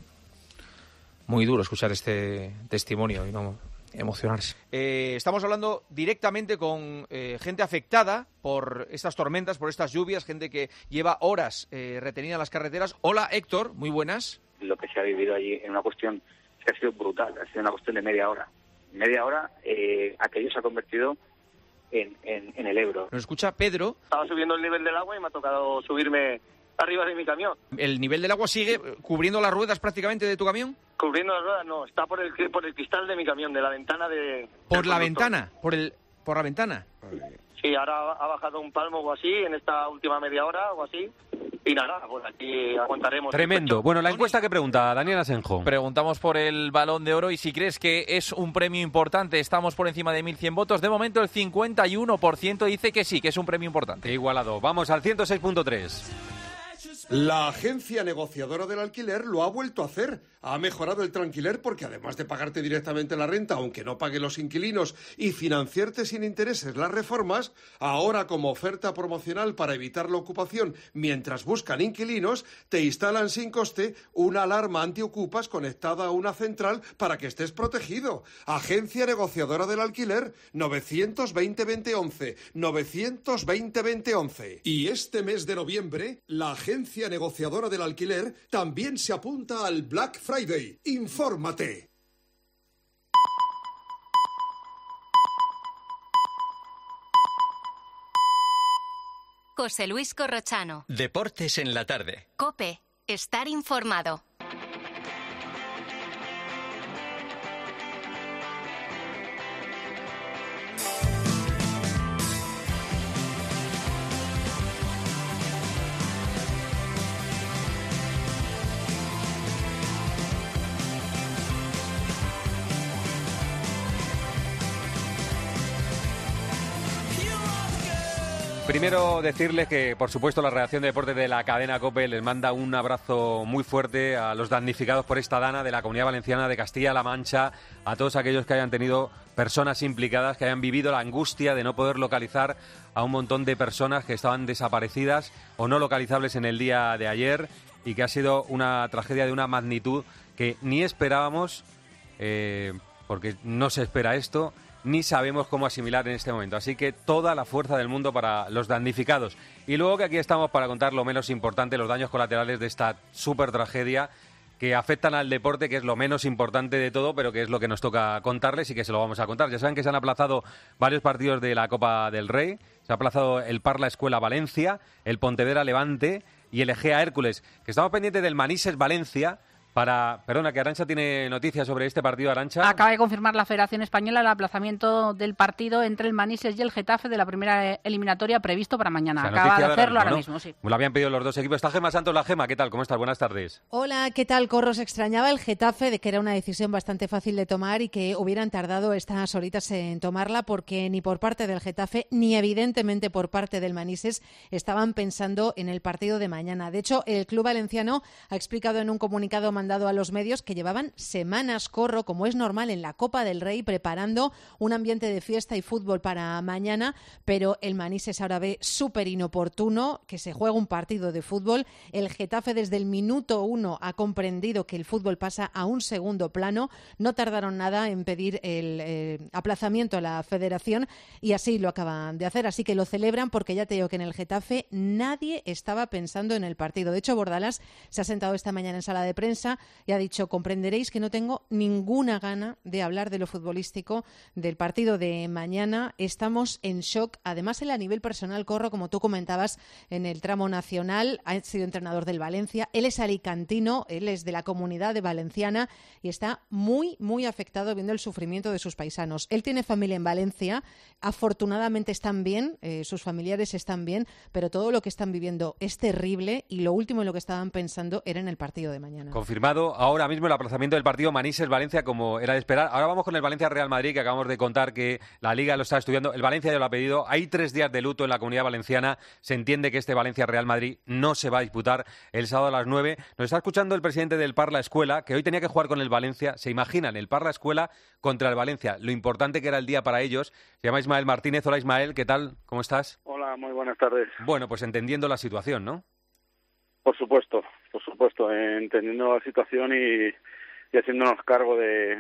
Speaker 20: escuchar este testimonio y no emocionarse. Estamos hablando directamente con gente afectada por estas tormentas, por estas lluvias, gente que lleva horas retenida en las carreteras. Hola, Héctor, muy buenas.
Speaker 22: Lo que se ha vivido allí en una cuestión que ha sido brutal, ha sido una cuestión de media hora. Media hora, aquello se ha convertido en el Ebro.
Speaker 20: Nos escucha Pedro.
Speaker 22: Estaba subiendo el nivel del agua y me ha tocado subirme arriba de mi camión.
Speaker 20: ¿El nivel del agua sigue cubriendo las ruedas prácticamente de tu camión?
Speaker 22: Cubriendo las ruedas no, está por el cristal de mi camión, de la ventana de...
Speaker 20: ¿Por la ventana? ¿Por la ventana?
Speaker 22: Sí, ahora ha bajado un palmo o así en esta última media hora o así. Y nada, pues aquí aguantaremos.
Speaker 4: Tremendo. Bueno, la encuesta que pregunta Daniel Asenjo.
Speaker 16: Preguntamos por el Balón de Oro y si crees que es un premio importante. Estamos por encima de 1.100 votos. De momento el 51% dice que sí, que es un premio importante.
Speaker 4: Igualado. Vamos al 106.3.
Speaker 29: La agencia negociadora del alquiler lo ha vuelto a hacer. Ha mejorado el tranquiler porque además de pagarte directamente la renta, aunque no paguen los inquilinos, y financiarte sin intereses las reformas, ahora como oferta promocional para evitar la ocupación mientras buscan inquilinos, te instalan sin coste una alarma antiocupas conectada a una central para que estés protegido. Agencia negociadora del alquiler, 920-2011, 920-2011. Y este mes de noviembre, la agencia negociadora del alquiler también se apunta al Black Friday. ¡Infórmate!
Speaker 2: José Luis Corrochano.
Speaker 6: Deportes en la tarde.
Speaker 2: COPE. Estar informado.
Speaker 4: Primero decirles que, por supuesto, la redacción de deportes de la cadena COPE les manda un abrazo muy fuerte a los damnificados por esta dana de la Comunidad Valenciana, de Castilla-La Mancha, a todos aquellos que hayan tenido personas implicadas, que hayan vivido la angustia de no poder localizar a un montón de personas que estaban desaparecidas o no localizables en el día de ayer, y que ha sido una tragedia de una magnitud que ni esperábamos, porque no se espera esto, ni sabemos cómo asimilar en este momento. Así que toda la fuerza del mundo para los damnificados. Y luego que aquí estamos para contar lo menos importante, los daños colaterales de esta súper tragedia que afectan al deporte, que es lo menos importante de todo, pero que es lo que nos toca contarles y que se lo vamos a contar. Ya saben que se han aplazado varios partidos de la Copa del Rey. Se ha aplazado el Parla Escuela Valencia, el Pontevedra Levante y el Egea Hércules. Que estamos pendientes del Manises Valencia. Perdona, que Arantxa tiene noticias sobre este partido, Arantxa.
Speaker 7: Acaba de confirmar la Federación Española el aplazamiento del partido entre el Manises y el Getafe de la primera eliminatoria previsto para mañana.
Speaker 4: O sea,
Speaker 7: acaba de hacerlo
Speaker 4: ahora
Speaker 7: mismo, sí.
Speaker 4: Me lo habían pedido los dos equipos. Está Gemma Santos, la Gema. ¿Qué tal? ¿Cómo estás? Buenas tardes.
Speaker 8: Hola, ¿qué tal? Corros, extrañaba el Getafe de que era una decisión bastante fácil de tomar y que hubieran tardado estas horitas en tomarla, porque ni por parte del Getafe ni evidentemente por parte del Manises estaban pensando en el partido de mañana. De hecho, el club valenciano ha explicado en un comunicado mandado a los medios que llevaban semanas, Corro, como es normal en la Copa del Rey, preparando un ambiente de fiesta y fútbol para mañana, pero el Manises ahora ve súper inoportuno que se juegue un partido de fútbol. El Getafe desde el minuto 1 ha comprendido que el fútbol pasa a un segundo plano. No tardaron nada en pedir el aplazamiento a la Federación y así lo acaban de hacer. Así que lo celebran, porque ya te digo que en el Getafe nadie estaba pensando en el partido. De hecho, Bordalás se ha sentado esta mañana en sala de prensa y ha dicho: comprenderéis que no tengo ninguna gana de hablar de lo futbolístico del partido de mañana. Estamos en shock. Además, él a nivel personal, Corro, como tú comentabas, en el tramo nacional, ha sido entrenador del Valencia. Él es alicantino, él es de la comunidad de Valenciana y está muy, muy afectado viendo el sufrimiento de sus paisanos. Él tiene familia en Valencia. Afortunadamente están bien, sus familiares están bien, pero todo lo que están viviendo es terrible y lo último en lo que estaban pensando era en el partido de mañana.
Speaker 4: Confirmado ahora mismo el aplazamiento del partido Manises-Valencia, como era de esperar. Ahora vamos con el Valencia-Real Madrid, que acabamos de contar que la Liga lo está estudiando. El Valencia ya lo ha pedido. Hay 3 días de luto en la Comunidad Valenciana. Se entiende que este Valencia-Real Madrid no se va a disputar el sábado a las 9. Nos está escuchando el presidente del Parla Escuela, que hoy tenía que jugar con el Valencia. ¿Se imaginan? El Parla Escuela contra el Valencia. Lo importante que era el día para ellos. Se llama Ismael Martínez. Hola, Ismael. ¿Qué tal? ¿Cómo estás?
Speaker 9: Hola, muy buenas tardes.
Speaker 4: Bueno, pues entendiendo la situación, ¿no?
Speaker 9: Por supuesto, entendiendo la situación y haciéndonos cargo de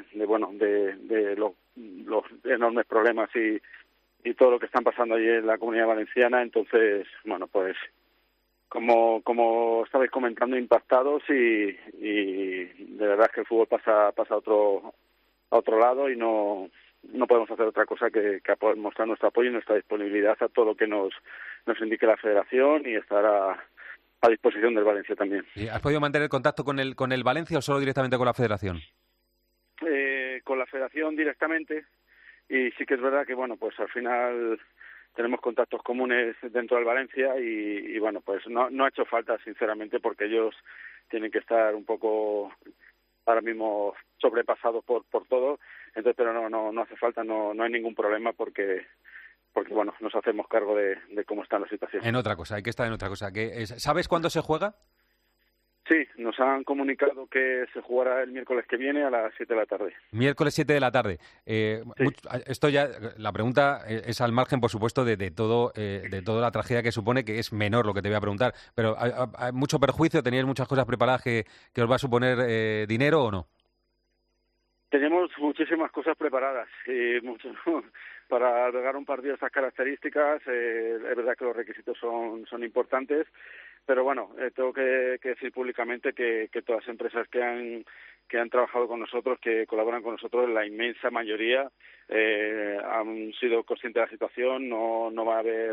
Speaker 9: los enormes problemas y todo lo que están pasando allí en la Comunidad Valenciana. Entonces, bueno, pues como estabais comentando, impactados y de verdad es que el fútbol pasa a otro lado y no podemos hacer otra cosa que mostrar nuestro apoyo y nuestra disponibilidad a todo lo que nos indique la Federación y estar a disposición del Valencia también.
Speaker 4: ¿Has podido mantener contacto con el Valencia o solo directamente con la Federación?
Speaker 9: Con la Federación directamente, y sí que es verdad que bueno, pues al final tenemos contactos comunes dentro del Valencia y bueno, pues no ha hecho falta, sinceramente, porque ellos tienen que estar un poco ahora mismo sobrepasados por todo. Entonces, pero no hace falta, no hay ningún problema porque bueno, nos hacemos cargo de cómo está la situación.
Speaker 4: En otra cosa, hay que estar en otra cosa. ¿Sabes cuándo se juega?
Speaker 9: Sí, nos han comunicado que se jugará el miércoles que viene a las 7 de la tarde.
Speaker 4: Miércoles 7 de la tarde.
Speaker 9: Sí.
Speaker 4: Esto ya, la pregunta es al margen, por supuesto, de toda la tragedia que supone, que es menor lo que te voy a preguntar, pero ¿hay mucho perjuicio? ¿Teníais muchas cosas preparadas que os va a suponer dinero o no?
Speaker 9: Tenemos muchísimas cosas preparadas y para albergar un partido de estas características. Es verdad que los requisitos son importantes, pero bueno, tengo que decir públicamente que todas las empresas que han trabajado con nosotros, que colaboran con nosotros, la inmensa mayoría han sido conscientes de la situación. No va a haber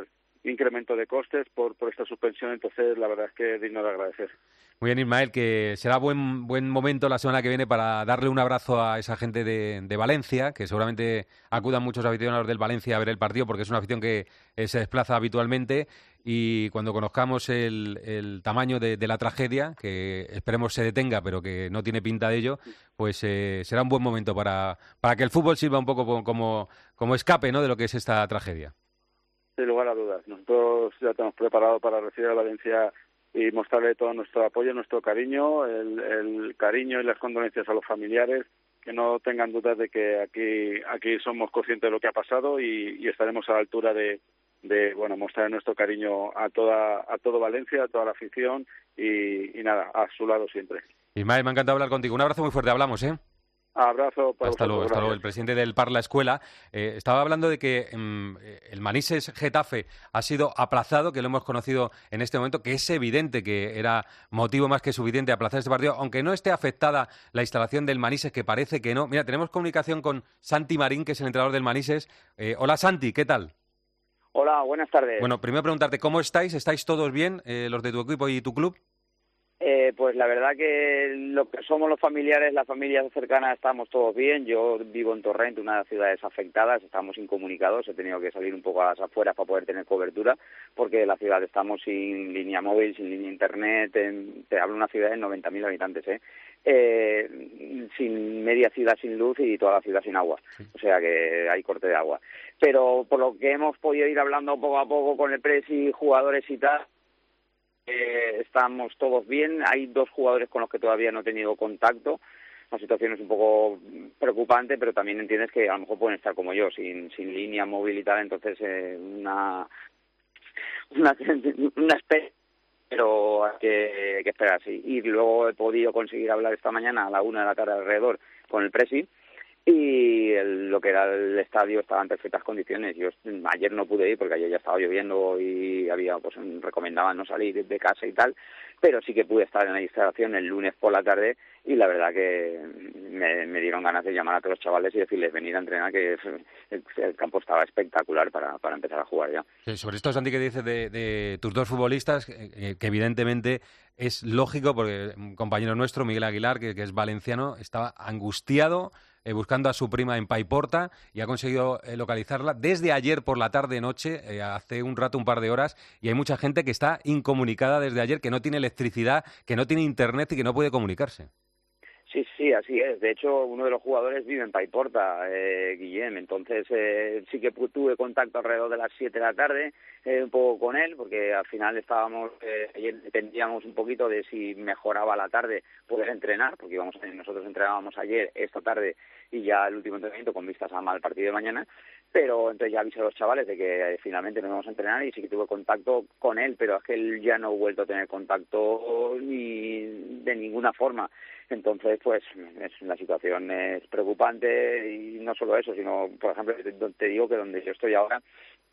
Speaker 9: incremento de costes por esta suspensión, entonces la verdad es que es digno de agradecer.
Speaker 4: Muy bien, Ismael, que será buen momento la semana que viene para darle un abrazo a esa gente de Valencia, que seguramente acudan muchos aficionados del Valencia a ver el partido, porque es una afición que se desplaza habitualmente, y cuando conozcamos el tamaño de la tragedia, que esperemos se detenga, pero que no tiene pinta de ello, pues será un buen momento para que el fútbol sirva un poco como escape, ¿no?, de lo que es esta tragedia.
Speaker 9: Sin lugar a dudas. Nosotros ya estamos preparados para recibir a Valencia y mostrarle todo nuestro apoyo, nuestro cariño, el cariño y las condolencias a los familiares, que no tengan dudas de que aquí somos conscientes de lo que ha pasado y estaremos a la altura de mostrar nuestro cariño a todo Valencia, a toda la afición y nada, a su lado siempre.
Speaker 4: Ismael, me ha encantado hablar contigo. Un abrazo muy fuerte, hablamos, ¿eh?
Speaker 9: Abrazo para
Speaker 4: hasta luego. El presidente del Parla Escuela estaba hablando de que el Manises Getafe ha sido aplazado, que lo hemos conocido en este momento, que es evidente que era motivo más que suficiente aplazar este partido, aunque no esté afectada la instalación del Manises, que parece que no. Mira, tenemos comunicación con Santi Marín, que es el entrenador del Manises. Hola, Santi, ¿qué tal?
Speaker 5: Hola, buenas tardes.
Speaker 4: Bueno, primero preguntarte, ¿cómo estáis? ¿Estáis todos bien, los de tu equipo y tu club?
Speaker 5: Pues la verdad que lo que somos los familiares, las familias cercanas, estamos todos bien. Yo vivo en Torrent, una de las ciudades afectadas, estamos incomunicados, he tenido que salir un poco a las afueras para poder tener cobertura, porque en la ciudad estamos sin línea móvil, sin línea internet, te hablo de una ciudad de 90.000 habitantes, sin media ciudad sin luz y toda la ciudad sin agua, o sea que hay corte de agua. Pero por lo que hemos podido ir hablando poco a poco con el presi, jugadores y tal, estamos todos bien. Hay 2 jugadores con los que todavía no he tenido contacto. La situación es un poco preocupante, pero también entiendes que a lo mejor pueden estar como yo, sin línea móvil y tal, entonces una especie, pero hay que esperar, sí. Y luego he podido conseguir hablar esta mañana a la 1 de la tarde alrededor con el presi, y lo que era el estadio estaba en perfectas condiciones. Yo ayer no pude ir porque ayer ya estaba lloviendo y recomendaban no salir de casa y tal, pero sí que pude estar en la instalación el lunes por la tarde y la verdad que me dieron ganas de llamar a todos los chavales y decirles venir a entrenar, que el campo estaba espectacular para empezar a jugar ya.
Speaker 4: Sí, sobre esto, Santi, que dices de tus 2 futbolistas, que evidentemente es lógico, porque un compañero nuestro, Miguel Aguilar, que es valenciano, estaba angustiado buscando a su prima en Paiporta y ha conseguido localizarla desde ayer por la tarde-noche, hace un rato, un par de horas, y hay mucha gente que está incomunicada desde ayer, que no tiene electricidad, que no tiene internet y que no puede comunicarse.
Speaker 5: Sí, así es. De hecho, uno de los jugadores vive en Paiporta, Guillem. Entonces, sí que tuve contacto alrededor de las 7 de la tarde, un poco con él, porque al final ayer dependíamos un poquito de si mejoraba la tarde poder entrenar, porque nosotros entrenábamos ayer, esta tarde, y ya el último entrenamiento con vistas al partido de mañana. Pero entonces ya avisé a los chavales de que finalmente nos vamos a entrenar y sí que tuve contacto con él, pero es que él ya no ha vuelto a tener contacto ni de ninguna forma. Entonces, pues la situación es preocupante y no solo eso, sino, por ejemplo, te digo que donde yo estoy ahora,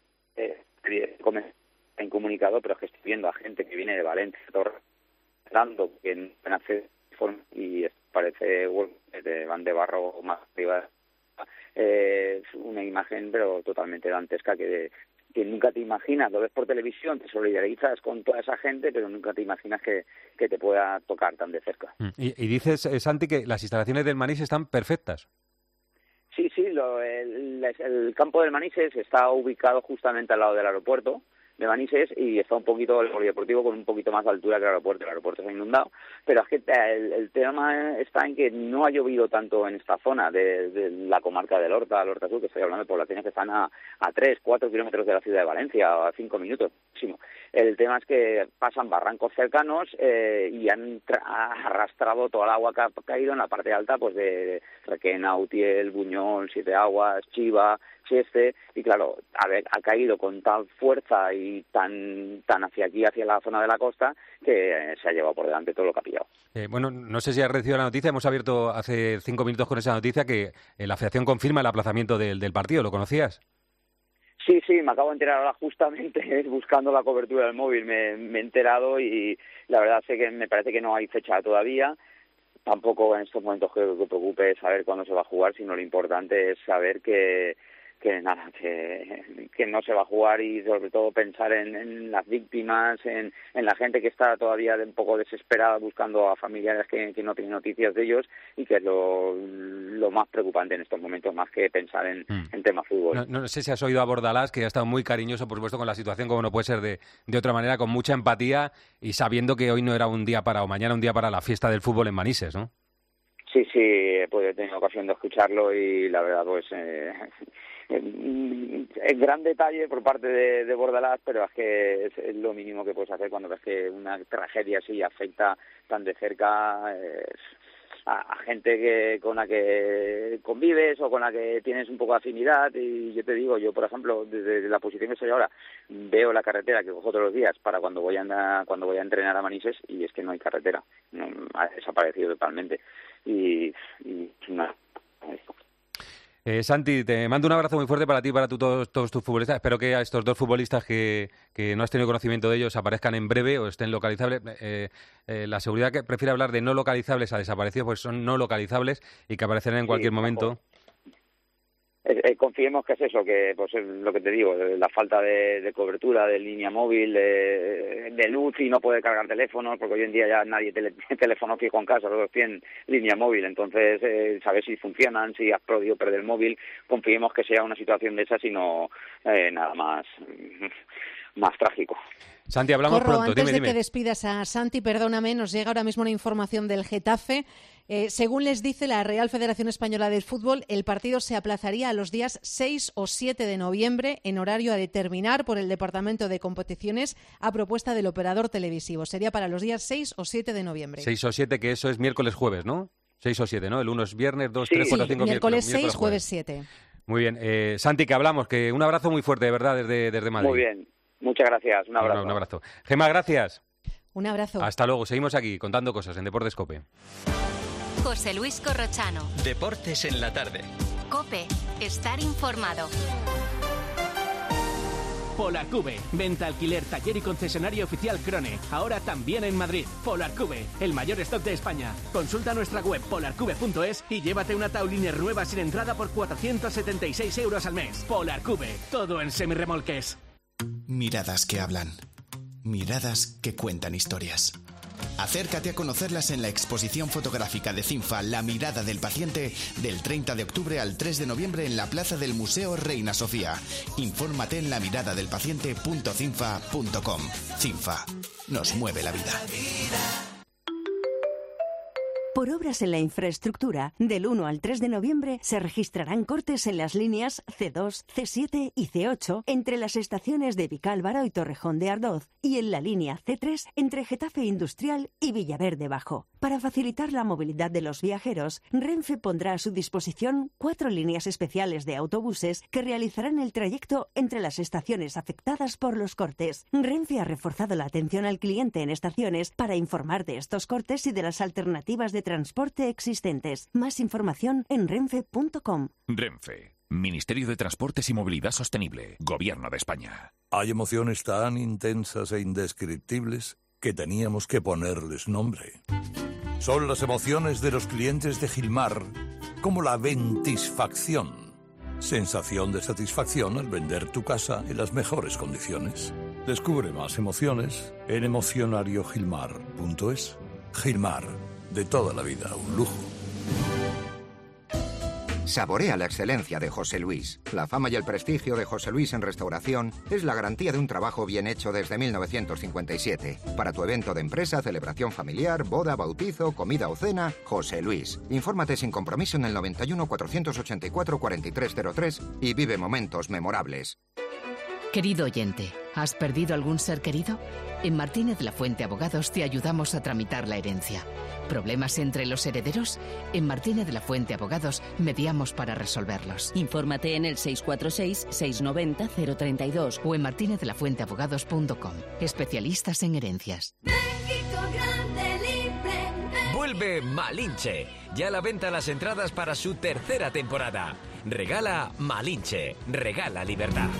Speaker 5: está incomunicado, pero es que estoy viendo a gente que viene de Valencia, dando que van a hacer y parece que van de barro más arriba. Es una imagen pero totalmente dantesca que nunca te imaginas. Lo ves por televisión, te solidarizas con toda esa gente, pero nunca te imaginas que te pueda tocar tan de cerca.
Speaker 4: Y dices, Santi, que las instalaciones del Manises están perfectas.
Speaker 5: Sí, el campo del Manises está ubicado justamente al lado del aeropuerto de Manises y está un poquito el polideportivo con un poquito más de altura que el aeropuerto. El aeropuerto se ha inundado, pero es que el tema está en que no ha llovido tanto en esta zona de la comarca del Horta, al Horta Sur, que estoy hablando de poblaciones que están a 3, 4 kilómetros de la ciudad de Valencia, a 5 minutos máximo. El tema es que pasan barrancos cercanos y han arrastrado toda el agua que ha caído en la parte alta, pues de Requena, Utiel, Buñol, Siete Aguas, Chiva, Cheste, y claro, ha caído con tal fuerza y tan hacia aquí, hacia la zona de la costa, que se ha llevado por delante todo lo que ha pillado.
Speaker 4: Bueno, no sé si has recibido la noticia, hemos abierto hace 5 minutos con esa noticia que la Federación confirma el aplazamiento del partido, ¿lo conocías?
Speaker 5: Sí, me acabo de enterar ahora justamente buscando la cobertura del móvil, me he enterado y la verdad sé que me parece que no hay fecha todavía. Tampoco en estos momentos que preocupe saber cuándo se va a jugar, sino lo importante es saber que nada, que no se va a jugar, y sobre todo pensar en las víctimas, en la gente que está todavía un poco desesperada buscando a familiares que no tienen noticias de ellos, y que es lo más preocupante en estos momentos, más que pensar en tema fútbol.
Speaker 4: No sé si has oído a Bordalás, que ha estado muy cariñoso, por supuesto, con la situación, como no puede ser de otra manera, con mucha empatía, y sabiendo que hoy no era un día para, o mañana un día para la fiesta del fútbol en Manises, ¿no?
Speaker 5: Sí, pues he tenido ocasión de escucharlo, y la verdad, pues es gran detalle por parte de Bordalás, pero es que es lo mínimo que puedes hacer cuando ves que una tragedia así afecta tan de cerca a gente con la que convives o con la que tienes un poco de afinidad. Y yo te digo, yo por ejemplo, desde la posición que estoy ahora, veo la carretera que cojo todos los días para cuando voy a entrenar a Manises, y es que no hay carretera, ha desaparecido totalmente, y nada.
Speaker 4: Santi, te mando un abrazo muy fuerte para ti y para todos tus futbolistas. Espero que a estos dos futbolistas que no has tenido conocimiento de ellos aparezcan en breve o estén localizables. La seguridad que prefiere hablar de no localizables a desaparecidos, pues son no localizables y que aparecerán en cualquier momento.
Speaker 5: Confiemos que es eso, que pues es lo que te digo, la falta de cobertura, de línea móvil, de luz, y no puede cargar teléfonos, porque hoy en día ya nadie tiene teléfono fijo en casa, todos tienen línea móvil. Entonces, saber si funcionan, si has podido perder el móvil. Confiemos que sea una situación de esas y no nada más trágico.
Speaker 4: Santi, hablamos
Speaker 8: Corro,
Speaker 4: pronto.
Speaker 8: Antes
Speaker 4: Dime.
Speaker 8: de que despidas a Santi, perdóname, nos llega ahora mismo una información del Getafe. Según les dice la Real Federación Española de Fútbol, el partido se aplazaría a los días 6 o 7 de noviembre en horario a determinar por el Departamento de Competiciones a propuesta del operador televisivo. Sería para los días 6 o 7 de noviembre.
Speaker 4: 6 o 7, que eso es miércoles, jueves, ¿no? 6 o 7, ¿no? El 1 es viernes, 2, 3, 4, 5,
Speaker 8: miércoles 6,
Speaker 4: miércoles,
Speaker 8: jueves 7.
Speaker 4: Muy bien. Santi, que hablamos, que un abrazo muy fuerte, de verdad, desde Madrid.
Speaker 5: Muy bien. Muchas gracias. Un abrazo.
Speaker 4: Un abrazo. Gemma, gracias.
Speaker 8: Un abrazo.
Speaker 4: Hasta luego. Seguimos aquí contando cosas en Deportes COPE.
Speaker 2: José Luis Corrochano.
Speaker 6: Deportes en la tarde.
Speaker 2: COPE. Estar informado.
Speaker 10: Polarcube, venta, alquiler, taller y concesionario oficial Krone. Ahora también en Madrid. Polarcube, el mayor stock de España. Consulta nuestra web polarcube.es y llévate una Tauliner nueva sin entrada por 476 euros al mes. Polarcube, todo en semirremolques.
Speaker 11: Miradas que hablan. Miradas que cuentan historias. Acércate a conocerlas en la exposición fotográfica de CINFA La mirada del paciente del 30 de octubre al 3 de noviembre en la plaza del Museo Reina Sofía. Infórmate en lamiradadel.paciente.cinfa.com. CINFA. Nos mueve la vida.
Speaker 12: Por obras en la infraestructura, del 1 al 3 de noviembre se registrarán cortes en las líneas C2, C7 y C8 entre las estaciones de Vicálvaro y Torrejón de Ardoz, y en la línea C3 entre Getafe Industrial y Villaverde Bajo. Para facilitar la movilidad de los viajeros, Renfe pondrá a su disposición 4 líneas especiales de autobuses que realizarán el trayecto entre las estaciones afectadas por los cortes. Renfe ha reforzado la atención al cliente en estaciones para informar de estos cortes y de las alternativas de transporte existentes. Más información en renfe.com.
Speaker 17: Renfe, Ministerio de Transportes y Movilidad Sostenible, Gobierno de España.
Speaker 18: Hay emociones tan intensas e indescriptibles que teníamos que ponerles nombre. Son las emociones de los clientes de Gilmar, como la ventisfacción. Sensación de satisfacción al vender tu casa en las mejores condiciones. Descubre más emociones en emocionariogilmar.es. Gilmar, de toda la vida, un lujo.
Speaker 23: Saborea la excelencia de José Luis. La fama y el prestigio de José Luis en restauración es la garantía de un trabajo bien hecho desde 1957. Para tu evento de empresa, celebración familiar, boda, bautizo, comida o cena, José Luis. Infórmate sin compromiso en el 91 484 4303 y vive momentos memorables.
Speaker 24: Querido oyente, ¿has perdido algún ser querido? En Martínez La Fuente Abogados te ayudamos a tramitar la herencia. ¿Problemas entre los herederos? En Martínez La Fuente Abogados mediamos para resolverlos.
Speaker 25: Infórmate en el 646-690-032
Speaker 24: o en martinezlafuenteabogados.com. Especialistas en herencias.
Speaker 6: Vuelve Malinche. Ya a la venta las entradas para su tercera temporada. Regala Malinche. Regala libertad.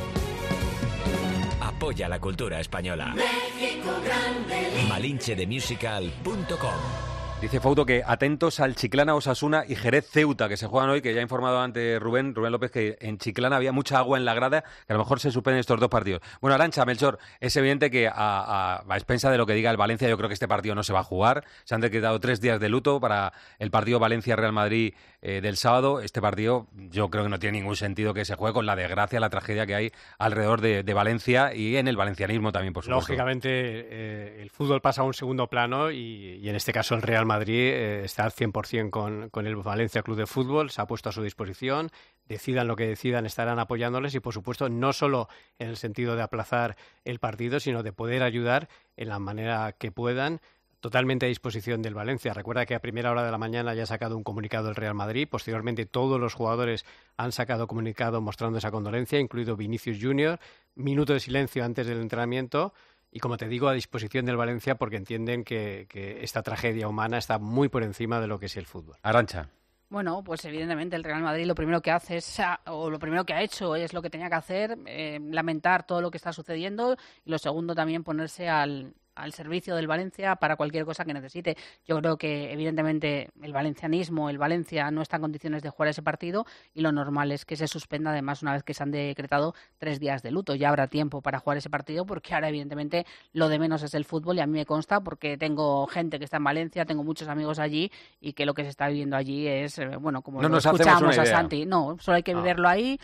Speaker 6: Apoya la cultura española.
Speaker 26: México grande.
Speaker 6: Malinchedemusical.com.
Speaker 4: Dice Fouto que atentos al Chiclana Osasuna y Jerez Ceuta, que se juegan hoy, que ya ha informado antes Rubén López que en Chiclana había mucha agua en la grada, que a lo mejor se suspenden estos dos partidos. Bueno, Arantxa, Melchor, es evidente que a expensa de lo que diga el Valencia, yo creo que este partido no se va a jugar. Se han decretado 3 días de luto para el partido Valencia-Real Madrid del sábado. Este partido yo creo que no tiene ningún sentido que se juegue con la desgracia, la tragedia que hay alrededor de Valencia y en el valencianismo también, por supuesto.
Speaker 1: Lógicamente, el fútbol pasa a un segundo plano y en este caso el Real Madrid está al 100% con el Valencia Club de Fútbol, se ha puesto a su disposición, decidan lo que decidan, estarán apoyándoles y, por supuesto, no solo en el sentido de aplazar el partido, sino de poder ayudar en la manera que puedan, totalmente a disposición del Valencia. Recuerda que a primera hora de la mañana ya ha sacado un comunicado el Real Madrid, posteriormente todos los jugadores han sacado comunicado mostrando esa condolencia, incluido Vinicius Junior, minuto de silencio antes del entrenamiento. Y como te digo, a disposición del Valencia porque entienden que esta tragedia humana está muy por encima de lo que es el fútbol.
Speaker 4: Arantxa.
Speaker 7: Bueno, pues evidentemente el Real Madrid lo primero que hace lo primero que ha hecho es lo que tenía que hacer, lamentar todo lo que está sucediendo y lo segundo también ponerse al servicio del Valencia para cualquier cosa que necesite. Yo creo que evidentemente el valencianismo, el Valencia no está en condiciones de jugar ese partido y lo normal es que se suspenda además una vez que se han decretado 3 días de luto. Ya habrá tiempo para jugar ese partido porque ahora evidentemente lo de menos es el fútbol y a mí me consta porque tengo gente que está en Valencia, tengo muchos amigos allí y que lo que se está viviendo allí es, bueno, como lo escuchamos a Santi. No, solo hay que vivirlo ahí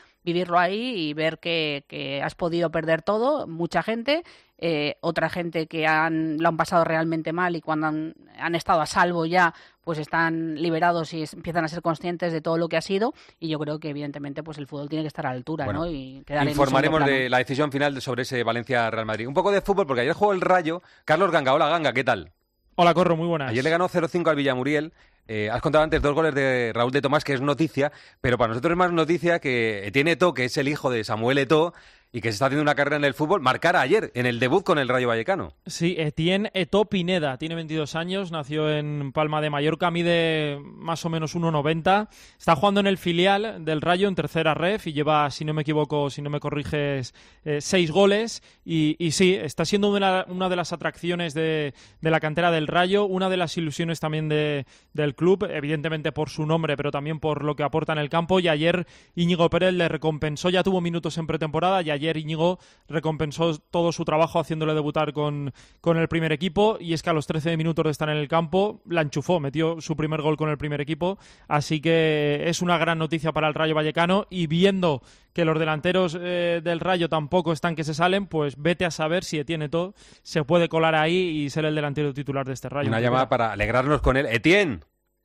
Speaker 7: y ver que has podido perder todo, mucha gente. Otra gente que lo han pasado realmente mal y cuando han estado a salvo ya pues están liberados y empiezan a ser conscientes de todo lo que ha sido y yo creo que evidentemente pues el fútbol tiene que estar a la altura,
Speaker 4: bueno,
Speaker 7: ¿no? Y quedar
Speaker 4: informaremos de la decisión final sobre ese Valencia-Real Madrid. Un poco de fútbol porque ayer jugó el Rayo. Carlos Ganga, hola Ganga, ¿qué tal?
Speaker 3: Hola Corro, muy buenas.
Speaker 4: Ayer le ganó 0-5 al Villamuriel. Has contado antes 2 goles de Raúl de Tomás, que es noticia, pero para nosotros es más noticia que Etienne Eto'o, que es el hijo de Samuel Eto'o y que se está haciendo una carrera en el fútbol, marcara ayer en el debut con el Rayo Vallecano.
Speaker 3: Sí, Etienne Eto'o Pineda, tiene 22 años, nació en Palma de Mallorca, mide más o menos 1,90, está jugando en el filial del Rayo en tercera ref y lleva, si no me equivoco, si no me corriges, 6 goles y sí, está siendo una de las atracciones de la cantera del Rayo, una de las ilusiones también del club, evidentemente por su nombre, pero también por lo que aporta en el campo y ayer Íñigo Pérez le recompensó, ya tuvo minutos en pretemporada y ayer Íñigo recompensó todo su trabajo haciéndole debutar con el primer equipo y es que a los 13 minutos de estar en el campo la enchufó, metió su primer gol con el primer equipo, así que es una gran noticia para el Rayo Vallecano y viendo que los delanteros del Rayo tampoco están que se salen, pues vete a saber si Etienne Eto'o se puede colar ahí y ser el delantero titular de este Rayo.
Speaker 4: Una llamada para alegrarnos con él. Etienne.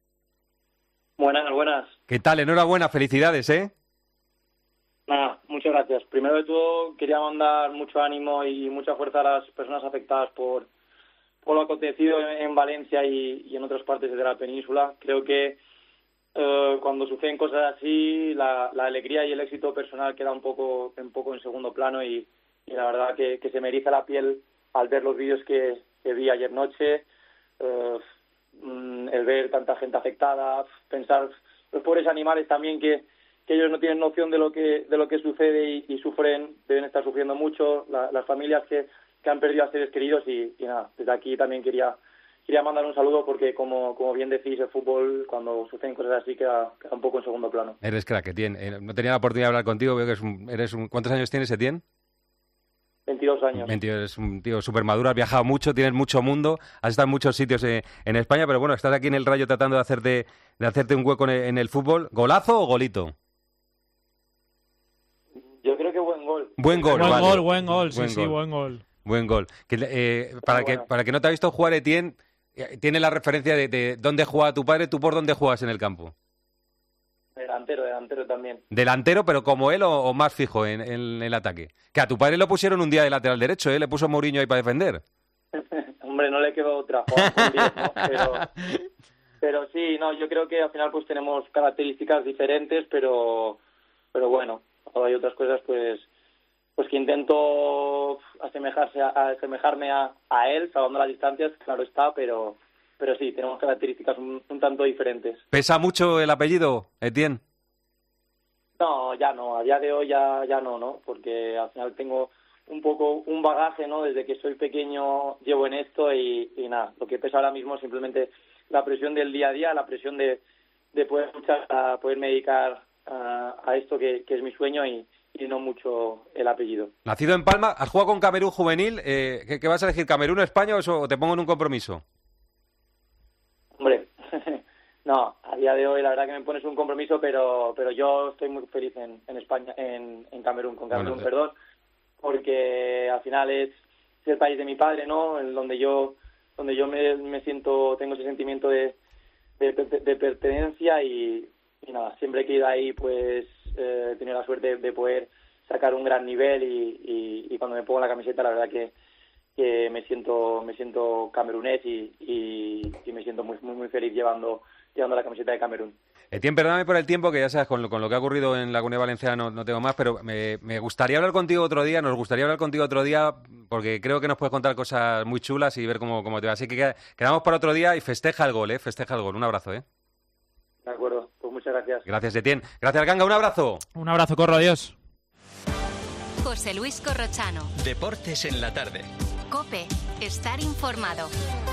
Speaker 13: Buenas.
Speaker 4: ¿Qué tal? Enhorabuena, felicidades, ¿eh?
Speaker 13: Nada, muchas gracias. Primero de todo, quería mandar mucho ánimo y mucha fuerza a las personas afectadas por lo acontecido en Valencia y en otras partes de la península. Creo que cuando suceden cosas así, la alegría y el éxito personal queda un poco en segundo plano y la verdad que se me eriza la piel al ver los vídeos que vi ayer noche, el ver tanta gente afectada, pensar los pobres animales también que ellos no tienen noción de lo que sucede y sufren, deben estar sufriendo mucho, las familias que han perdido a seres queridos y nada, desde aquí también quería mandar un saludo porque como bien decís, el fútbol cuando suceden cosas así queda un poco en segundo plano.
Speaker 4: Eres crack, Etienne. No tenía la oportunidad de hablar contigo, veo que ¿cuántos años tienes, Etienne?
Speaker 13: 22 años.
Speaker 4: 22, eres un tío súper maduro, has viajado mucho, tienes mucho mundo, has estado en muchos sitios en España, pero bueno, estás aquí en el Rayo tratando de hacerte un hueco en el fútbol. ¿Golazo o golito?
Speaker 13: Yo creo que buen gol.
Speaker 3: Buen gol, buen gol.
Speaker 4: Buen gol. Para que no te ha visto jugar, Etienne, tiene la referencia de dónde juega tu padre, ¿tú por dónde juegas en el campo?
Speaker 13: Delantero también.
Speaker 4: ¿Delantero, pero como él o más fijo en el ataque? Que a tu padre lo pusieron un día de lateral derecho, ¿eh? Le puso Mourinho ahí para defender.
Speaker 13: Hombre, no le quedó otra, Juan, bien, ¿no? Pero sí, no, yo creo que al final pues tenemos características diferentes, pero bueno, hay otras cosas pues que intento asemejarme a él, salvando las distancias, claro está, pero sí, tenemos características un tanto diferentes.
Speaker 4: ¿Pesa mucho el apellido, Etienne?
Speaker 13: No, ya no, a día de hoy ya no, porque al final tengo un poco un bagaje, ¿no? Desde que soy pequeño llevo en esto y nada, lo que pesa ahora mismo es simplemente la presión del día a día, la presión de poder luchar, a poderme dedicar a esto que es mi sueño y no mucho el apellido.
Speaker 4: Nacido en Palma, has jugado con Camerún juvenil, ¿qué vas a elegir, Camerún o España o te pongo en un compromiso?
Speaker 13: Hombre, no, a día de hoy la verdad que me pones un compromiso, pero yo estoy muy feliz en España, en Camerún, con Camerún,
Speaker 4: Bueno,
Speaker 13: perdón, porque al final es el país de mi padre, ¿no? En donde yo me siento, tengo ese sentimiento de pertenencia y nada, siempre que he ido ahí pues he tenido la suerte de poder sacar un gran nivel y cuando me pongo la camiseta la verdad que me siento camerunés y me siento muy muy feliz llevando la camiseta de Camerún.
Speaker 4: Etienne, perdóname por el tiempo, que ya sabes, con lo que ha ocurrido en la Comunidad Valenciana no tengo más, pero me gustaría hablar contigo otro día, porque creo que nos puedes contar cosas muy chulas y ver cómo te va. Así que quedamos para otro día y festeja el gol, festeja el gol. Un abrazo,
Speaker 13: De acuerdo, pues muchas gracias.
Speaker 4: Gracias, Etienne. Gracias, Ganga, un abrazo.
Speaker 3: Un abrazo, Corro, adiós.
Speaker 2: José Luis Corrochano.
Speaker 6: Deportes en la tarde.
Speaker 2: COPE. Estar informado.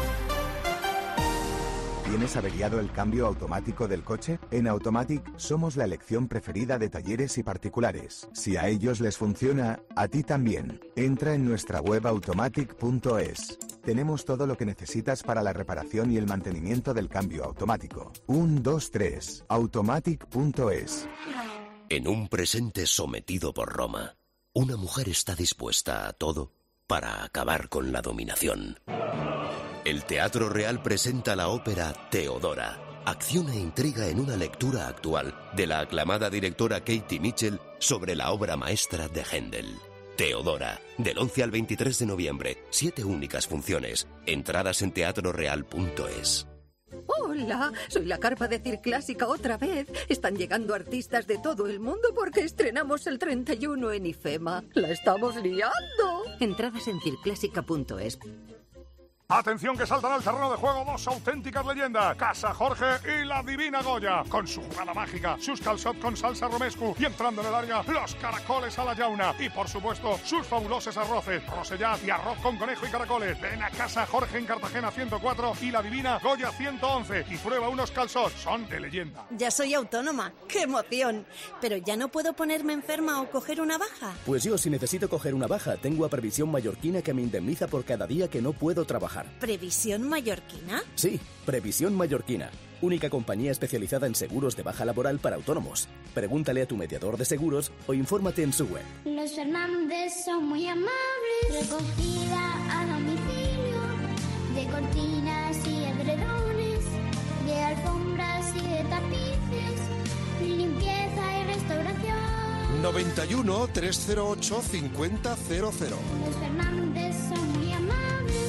Speaker 14: ¿Tienes averiado el cambio automático del coche? En Automatic somos la elección preferida de talleres y particulares. Si a ellos les funciona, a ti también. Entra en nuestra web automatic.es. Tenemos todo lo que necesitas para la reparación y el mantenimiento del cambio automático. 1, 2, 3. Automatic.es.
Speaker 15: En un presente sometido por Roma, una mujer está dispuesta a todo para acabar con la dominación. El Teatro Real presenta la ópera Teodora, acción e intriga en una lectura actual de la aclamada directora Katie Mitchell sobre la obra maestra de Händel. Teodora, del 11 al 23 de noviembre, 7 únicas funciones. Entradas en teatroreal.es.
Speaker 19: Hola, soy la carpa de Cir Clásica otra vez. Están llegando artistas de todo el mundo porque estrenamos el 31 en IFEMA. ¡La estamos liando!
Speaker 12: Entradas en circlásica.es.
Speaker 20: Atención que saltan al terreno de juego dos auténticas leyendas, Casa Jorge y la Divina Goya, con su jugada mágica, sus calçot con salsa romescu y entrando en el área, los caracoles a la llauna y por supuesto sus fabulosos arroces, rosellat y arroz con conejo y caracoles. Ven a Casa Jorge en Cartagena 104 y la Divina Goya 111 y prueba unos calçots, son de leyenda.
Speaker 21: Ya soy autónoma, ¡qué emoción! Pero ya no puedo ponerme enferma o coger una baja. Pues yo, si necesito coger una baja, tengo a Previsión Mallorquina que me indemniza por cada día que no puedo trabajar. ¿Previsión Mallorquina? Sí, Previsión Mallorquina. Única compañía especializada en seguros de baja laboral para autónomos. Pregúntale a tu mediador de seguros o infórmate en su web.
Speaker 22: Los Fernández son muy amables. Recogida a domicilio de cortinas y edredones, de alfombras y de tapices, limpieza y restauración.
Speaker 25: 91 308 5000.
Speaker 22: Los Fernández son muy amables.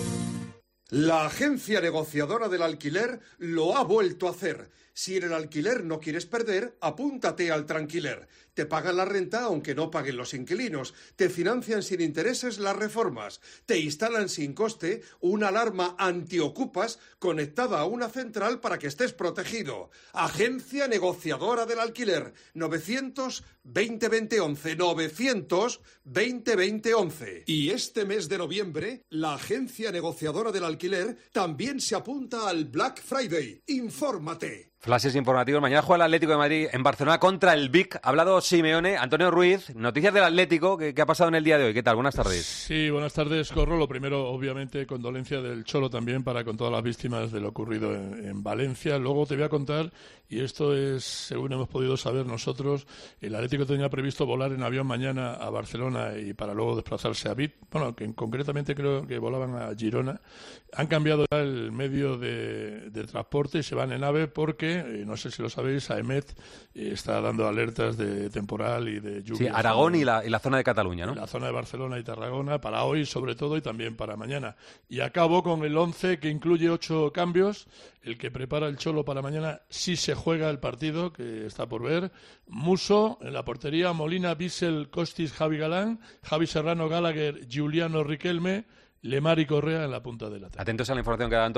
Speaker 29: La agencia negociadora del alquiler lo ha vuelto a hacer. Si en el alquiler no quieres perder, apúntate al Tranquiler. Te pagan la renta aunque no paguen los inquilinos. Te financian sin intereses las reformas. Te instalan sin coste una alarma antiocupas conectada a una central para que estés protegido. Agencia negociadora del alquiler. 900 20 20 11. 900 20 20 11. Y este mes de noviembre, la agencia negociadora del alquiler también se apunta al Black Friday. Infórmate.
Speaker 4: Flashes informativos. Mañana juega el Atlético de Madrid en Barcelona contra el Vic. Ha hablado Simeone. Antonio Ruiz, noticias del Atlético. ¿Qué ha pasado en el día de hoy? ¿Qué tal? Buenas tardes.
Speaker 26: Sí, buenas tardes, Corro. Lo primero, obviamente, condolencia del Cholo también con todas las víctimas de lo ocurrido en Valencia. Luego te voy a contar, y esto es, según hemos podido saber nosotros, el Atlético tenía previsto volar en avión mañana a Barcelona y para luego desplazarse a Vic. Bueno, que concretamente creo que volaban a Girona. Han cambiado ya el medio de transporte y se van en AVE porque no sé si lo sabéis, AEMET está dando alertas de temporal y de lluvia.
Speaker 4: Sí, Aragón y la zona de Cataluña, ¿no?
Speaker 26: La zona de Barcelona y Tarragona, para hoy sobre todo y también para mañana. Y acabo con el 11 que incluye 8 cambios. El que prepara el Cholo para mañana, si se juega el partido, que está por ver. Muso en la portería, Molina, Bissell, Costis, Javi Galán, Javi Serrano, Gallagher, Giuliano Riquelme, Lemar y Correa en la punta del ataque.
Speaker 4: Atentos a la información que da Antonio.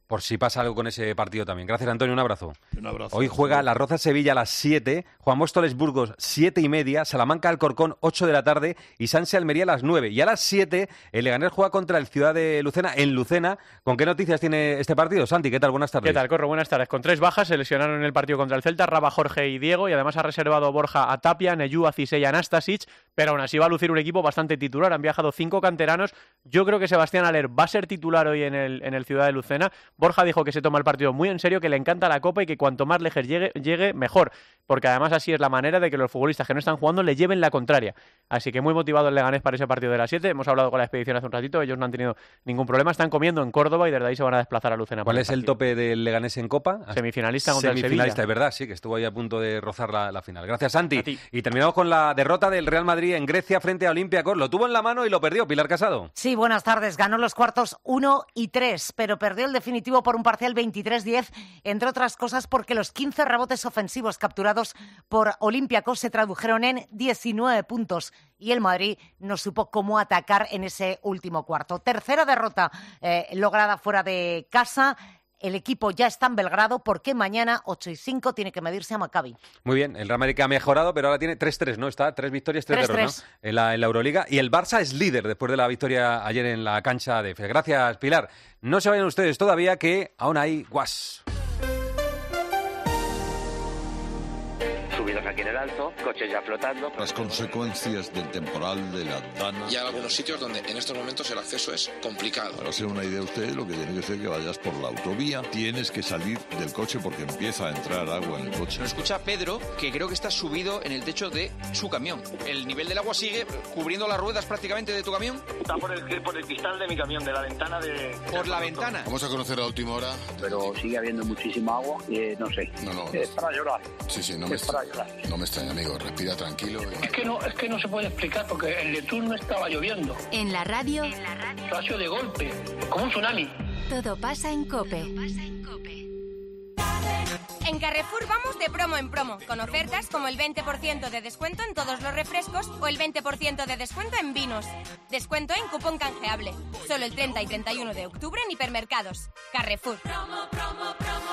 Speaker 4: por si pasa algo con ese partido también. Gracias, Antonio, un abrazo.
Speaker 26: Un abrazo.
Speaker 4: Hoy juega La Roza Sevilla a las 7, Juan Móstoles Burgos 7:30, Salamanca Alcorcón 8 de la tarde y Sanse Almería a las 9. Y a las 7 el Leganés juega contra el Ciudad de Lucena en Lucena. ¿Con qué noticias tiene este partido? Santi, ¿qué tal? Buenas tardes.
Speaker 5: ¿Qué tal, Corro? Buenas tardes. Con 3 bajas se lesionaron en el partido contra el Celta, Raba, Jorge y Diego, y además ha reservado Borja a Tapia, Neyú, a Cisey y a Anastasic, pero aún así va a lucir un equipo bastante titular. Han viajado 5 canteranos. Yo creo que Sebastián Haller va a ser titular hoy en el Ciudad de Lucena. Borja dijo que se toma el partido muy en serio, que le encanta la Copa y que cuanto más lejos llegue mejor, porque además así es la manera de que los futbolistas que no están jugando le lleven la contraria. Así que muy motivado el Leganés para ese partido de las 7. Hemos hablado con la expedición hace un ratito, ellos no han tenido ningún problema, están comiendo en Córdoba y desde ahí se van a desplazar a Lucena.
Speaker 4: ¿Cuál es el tope del Leganés en Copa?
Speaker 5: Semifinalista contra el Sevilla.
Speaker 4: Semifinalista, es verdad, sí, que estuvo ahí a punto de rozar la final. Gracias, Santi. Y terminamos con la derrota del Real Madrid en Grecia frente a Olympiacos. Lo tuvo en la mano y lo perdió. Pilar Casado.
Speaker 8: Sí, buenas tardes. Ganó los cuartos 1 y 3, pero perdió el definitivo por un parcial 23-10, entre otras cosas porque los 15 rebotes ofensivos capturados por Olympiacos se tradujeron en 19 puntos y el Madrid no supo cómo atacar en ese último cuarto. Tercera derrota lograda fuera de casa. El equipo ya está en Belgrado porque mañana, 8:05, tiene que medirse a Maccabi.
Speaker 4: Muy bien, el Real Madrid que ha mejorado, pero ahora tiene 3-3, ¿no? Está 3 victorias, 3 derrotas, ¿no? En la Euroliga. Y el Barça es líder después de la victoria ayer en la cancha de Fe. Gracias, Pilar. No se vayan ustedes todavía, que aún hay guas.
Speaker 9: Subidos aquí en el alto, coches ya flotando.
Speaker 10: Las consecuencias del temporal de la Dana.
Speaker 11: Y hay algunos sitios donde en estos momentos el acceso es complicado.
Speaker 10: Para hacer una idea usted, lo que tiene que ser que vayas por la autovía, tienes que salir del coche porque empieza a entrar agua en el coche.
Speaker 11: Lo escucha Pedro, que creo que está subido en el techo de su camión. El nivel del agua sigue cubriendo las ruedas prácticamente de tu camión.
Speaker 16: Está por el cristal de mi camión, de la ventana de...
Speaker 11: Por la ventana.
Speaker 10: Vamos a conocer a última hora.
Speaker 22: Pero sigue habiendo muchísima agua y no sé.
Speaker 10: No.
Speaker 16: Es para llorar.
Speaker 10: Sí, no me extraña, amigo. Respira tranquilo.
Speaker 16: Es que no se puede explicar porque en Letún no estaba lloviendo.
Speaker 2: En la radio.
Speaker 16: Ha sido de golpe, como un tsunami.
Speaker 2: Todo pasa en COPE.
Speaker 17: En Carrefour vamos de promo en promo, con ofertas como el 20% de descuento en todos los refrescos o el 20% de descuento en vinos. Descuento en cupón canjeable. Solo el 30 y 31 de octubre en hipermercados. Carrefour. Promo.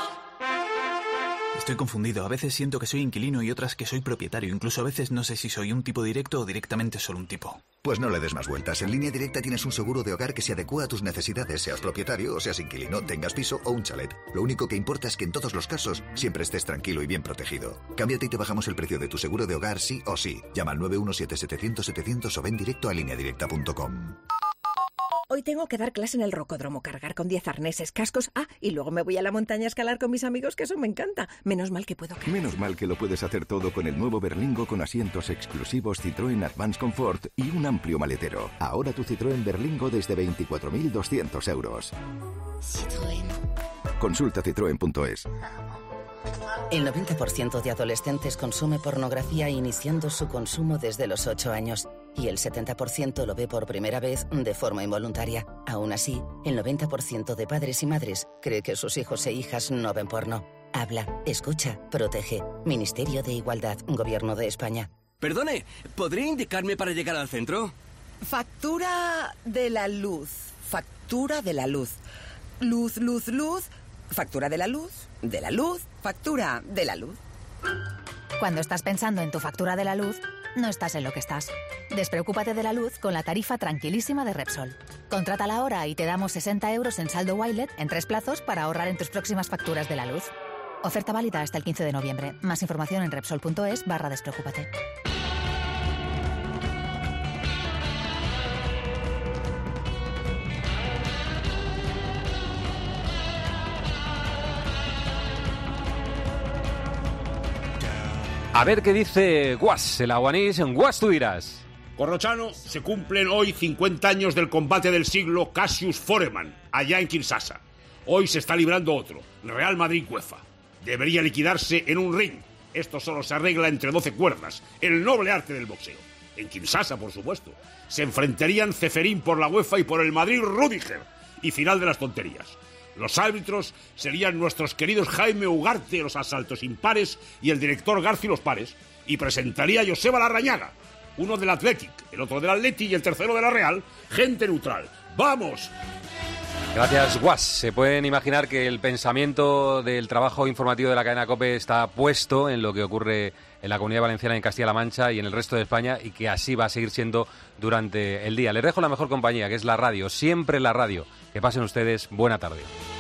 Speaker 27: Estoy confundido. A veces siento que soy inquilino y otras que soy propietario. Incluso a veces no sé si soy un tipo directo o directamente solo un tipo.
Speaker 28: Pues no le des más vueltas. En Línea Directa tienes un seguro de hogar que se adecúa a tus necesidades, seas propietario o seas inquilino, tengas piso o un chalet. Lo único que importa es que en todos los casos siempre estés tranquilo y bien protegido. Cámbiate y te bajamos el precio de tu seguro de hogar sí o sí. Llama al 917-700-700 o ven directo a lineadirecta.com.
Speaker 30: Hoy tengo que dar clase en el rocódromo, cargar con 10 arneses, cascos. Y luego me voy a la montaña a escalar con mis amigos, que eso me encanta. Menos mal que puedo...
Speaker 31: Menos mal que lo puedes hacer todo con el nuevo Berlingo con asientos exclusivos Citroën Advance Comfort y un amplio maletero. Ahora tu Citroën Berlingo desde 24.200 euros.
Speaker 32: Citroën.
Speaker 31: Consulta citroen.es.
Speaker 32: El 90% de adolescentes consume pornografía iniciando su consumo desde los 8 años y el 70% lo ve por primera vez de forma involuntaria. Aún así, el 90% de padres y madres cree que sus hijos e hijas no ven porno. Habla, escucha, protege. Ministerio de Igualdad, Gobierno de España.
Speaker 33: Perdone, ¿podría indicarme para llegar al centro?
Speaker 34: Factura de la luz. Factura de la luz. Luz. Factura de la luz, factura de la luz.
Speaker 35: Cuando estás pensando en tu factura de la luz, no estás en lo que estás. Despreocúpate de la luz con la tarifa tranquilísima de Repsol. Contrátala ahora y te damos 60 euros en saldo Wilet en 3 plazos para ahorrar en tus próximas facturas de la luz. Oferta válida hasta el 15 de noviembre. Más información en Repsol.es/despreocúpate.
Speaker 4: A ver qué dice Guas, el aguanís en Guas tú dirás.
Speaker 36: Corrochano, se cumplen hoy 50 años del combate del siglo Cassius Foreman, allá en Kinshasa. Hoy se está librando otro, Real Madrid-UEFA. Debería liquidarse en un ring. Esto solo se arregla entre 12 cuerdas, el noble arte del boxeo. En Kinshasa, por supuesto. Se enfrentarían Ceferín por la UEFA y por el Madrid-Rüdiger. Y final de las tonterías. Los árbitros serían nuestros queridos Jaime Ugarte, los asaltos impares, y el director Garci, los pares. Y presentaría a Joseba Larrañaga, uno del Athletic, el otro del Atleti y el tercero de la Real, gente neutral. ¡Vamos!
Speaker 4: Gracias, Guas. Se pueden imaginar que el pensamiento del trabajo informativo de la cadena COPE está puesto en lo que ocurre en la Comunidad Valenciana, en Castilla-La Mancha y en el resto de España, y que así va a seguir siendo durante el día. Les dejo la mejor compañía, que es la radio, siempre la radio. Que pasen ustedes buena tarde.